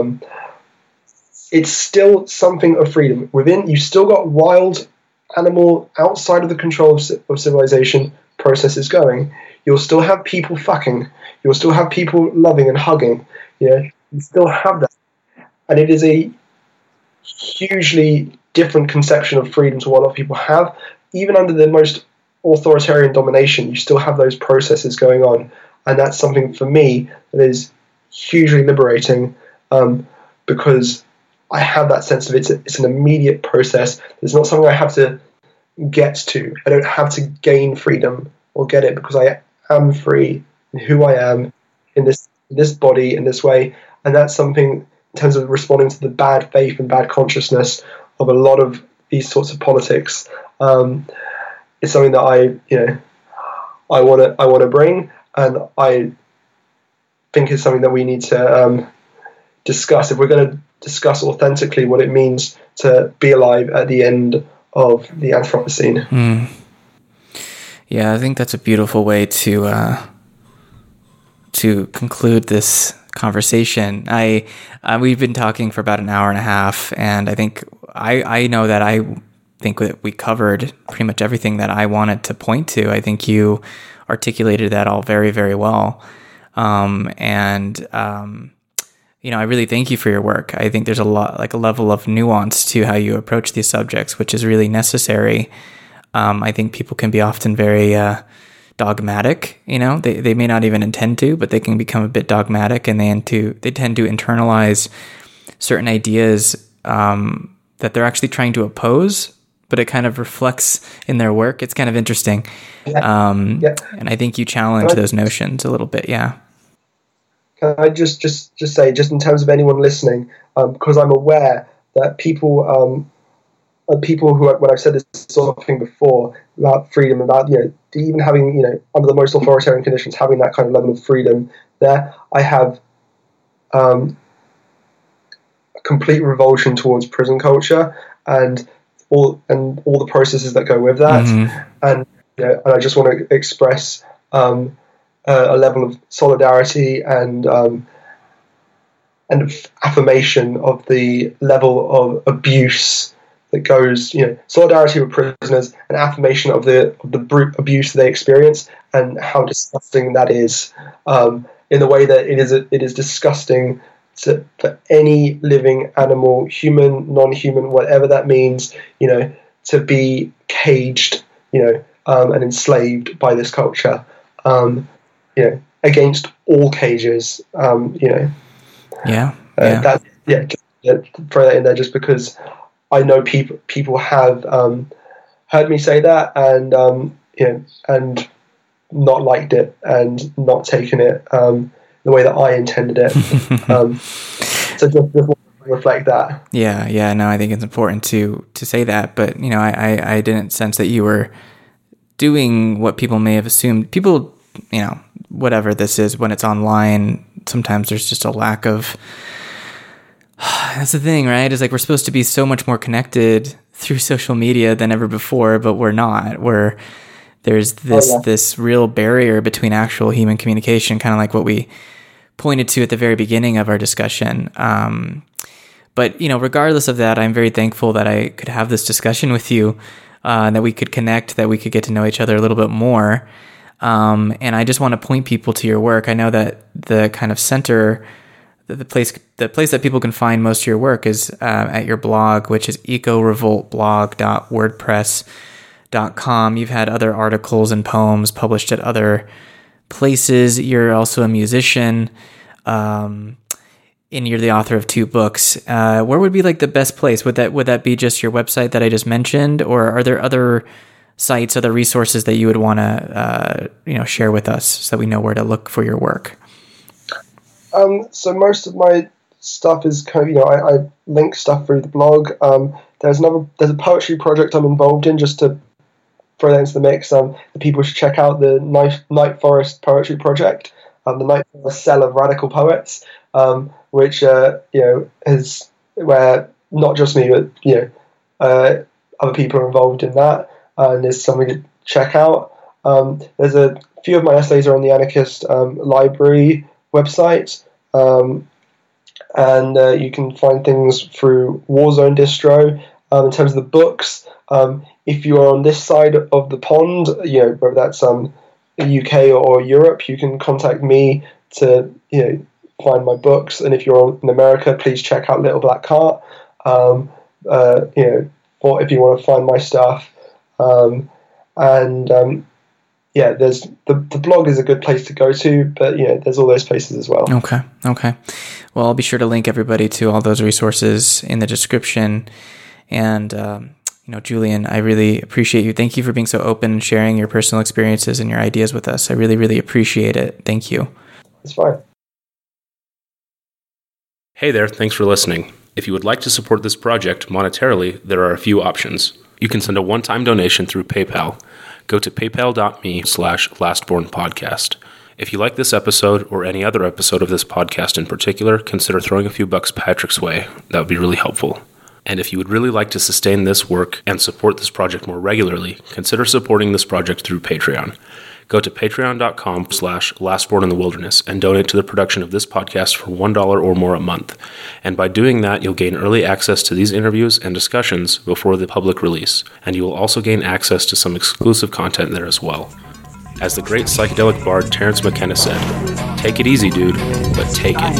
It's still something of freedom. Within, you still got wild animal outside of the control of civilization processes going. You'll still have people fucking. You'll still have people loving and hugging. You still have that. And it is a hugely different conception of freedom to what a lot of people have. Even under the most authoritarian domination, you still have those processes going on. And that's something for me that is hugely liberating, because I have that sense of it's an immediate process. It's not something I have to get to. I don't have to gain freedom or get it, because I am free in who I am in this body in this way. And that's something in terms of responding to the bad faith and bad consciousness of a lot of these sorts of politics. It's something that I want to bring, and I think is something that we need to discuss if we're going to discuss authentically what it means to be alive at the end of the Anthropocene. Yeah, I think that's a beautiful way to conclude this conversation. We've been talking for about an hour and a half, and I think I know that I think that we covered pretty much everything that I wanted to point to. I think you articulated that all very, very well. I really thank you for your work. I think there's a level of nuance to how you approach these subjects, which is really necessary. I think people can be often very dogmatic. They may not even intend to, but they can become a bit dogmatic, and they tend to internalize certain ideas that they're actually trying to oppose, but it kind of reflects in their work. It's kind of interesting. And I think you challenge those notions a little bit. Yeah. Can I just say, just in terms of anyone listening, because I'm aware that people who, when I've said this sort of thing before about freedom, about even having under the most authoritarian conditions having that kind of level of freedom there, I have a complete revulsion towards prison culture and all the processes that go with that, and I just want to express a level of solidarity and affirmation of the level of abuse that goes, solidarity with prisoners and affirmation of the brute abuse they experience and how disgusting that is, in the way that it is disgusting for any living animal, human, non-human, whatever that means, to be caged, and enslaved by this culture, against all cages, Throw that in there just because I know people have heard me say that and not liked it and not taken it the way that I intended it. So just want to reflect that. Yeah. No, I think it's important to say that, but I didn't sense that you were doing what people may have assumed. People, whatever this is, when it's online, sometimes there's just a lack of. That's the thing, right? Is like we're supposed to be so much more connected through social media than ever before, but we're not. There's this real barrier between actual human communication, kind of like what we pointed to at the very beginning of our discussion. But, regardless of that, I'm very thankful that I could have this discussion with you, that we could connect, that we could get to know each other a little bit more. And I just want to point people to your work. I know that the kind of center, the place that people can find most of your work is at your blog, which is ecorevoltblog.wordpress.com. You've had other articles and poems published at other places. You're also a musician, and you're the author of 2 books. Where would be like the best place? Would that be just your website that I just mentioned, or are there other sites, other resources that you would want to share with us so that we know where to look for your work? So most of my stuff is kind of, I link stuff through the blog. There's a poetry project I'm involved in, just to throw that into the mix. The people should check out the Night Forest Poetry Project, the Night Forest Cell of Radical Poets, which is where not just me, but other people are involved in that, and is something to check out. There's a few of my essays are on the Anarchist Library website, and you can find things through Warzone Distro. In terms of the books, if you are on this side of the pond, whether that's the UK or Europe, you can contact me to find my books. And if you're in America, please check out Little Black Cart. Or if you want to find my stuff, there's the blog is a good place to go to, but there's all those places as well. Okay. Well, I'll be sure to link everybody to all those resources in the description. And Julian, I really appreciate you. Thank you for being so open and sharing your personal experiences and your ideas with us. I really, really appreciate it. Thank you. It's fine. Hey there, thanks for listening. If you would like to support this project monetarily, there are a few options. You can send a one-time donation through PayPal. Go to paypal.me/lastbornpodcast. If you like this episode or any other episode of this podcast in particular, consider throwing a few bucks Patrick's way. That would be really helpful. And if you would really like to sustain this work and support this project more regularly, consider supporting this project through Patreon. Go to patreon.com/lastborninthewilderness and donate to the production of this podcast for $1 or more a month. And by doing that, you'll gain early access to these interviews and discussions before the public release. And you will also gain access to some exclusive content there as well. As the great psychedelic bard Terence McKenna said, "Take it easy, dude, but take it."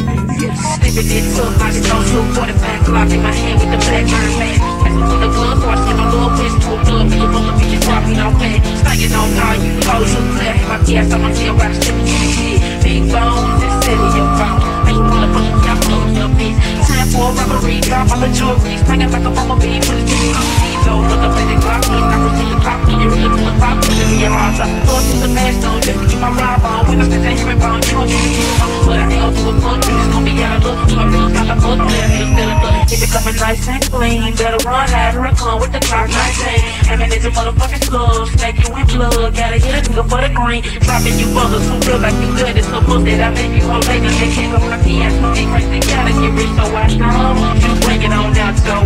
Nice and clean, better run, have her come with the clock, nice and it's a motherfucking slug, snake you in blood, gotta hit a nigga for the green, dropping you buggers who feel like you good, it's the book that I make you hold later, they can't go my PS, they crazy, gotta get rich, so I come, you bring it on down, so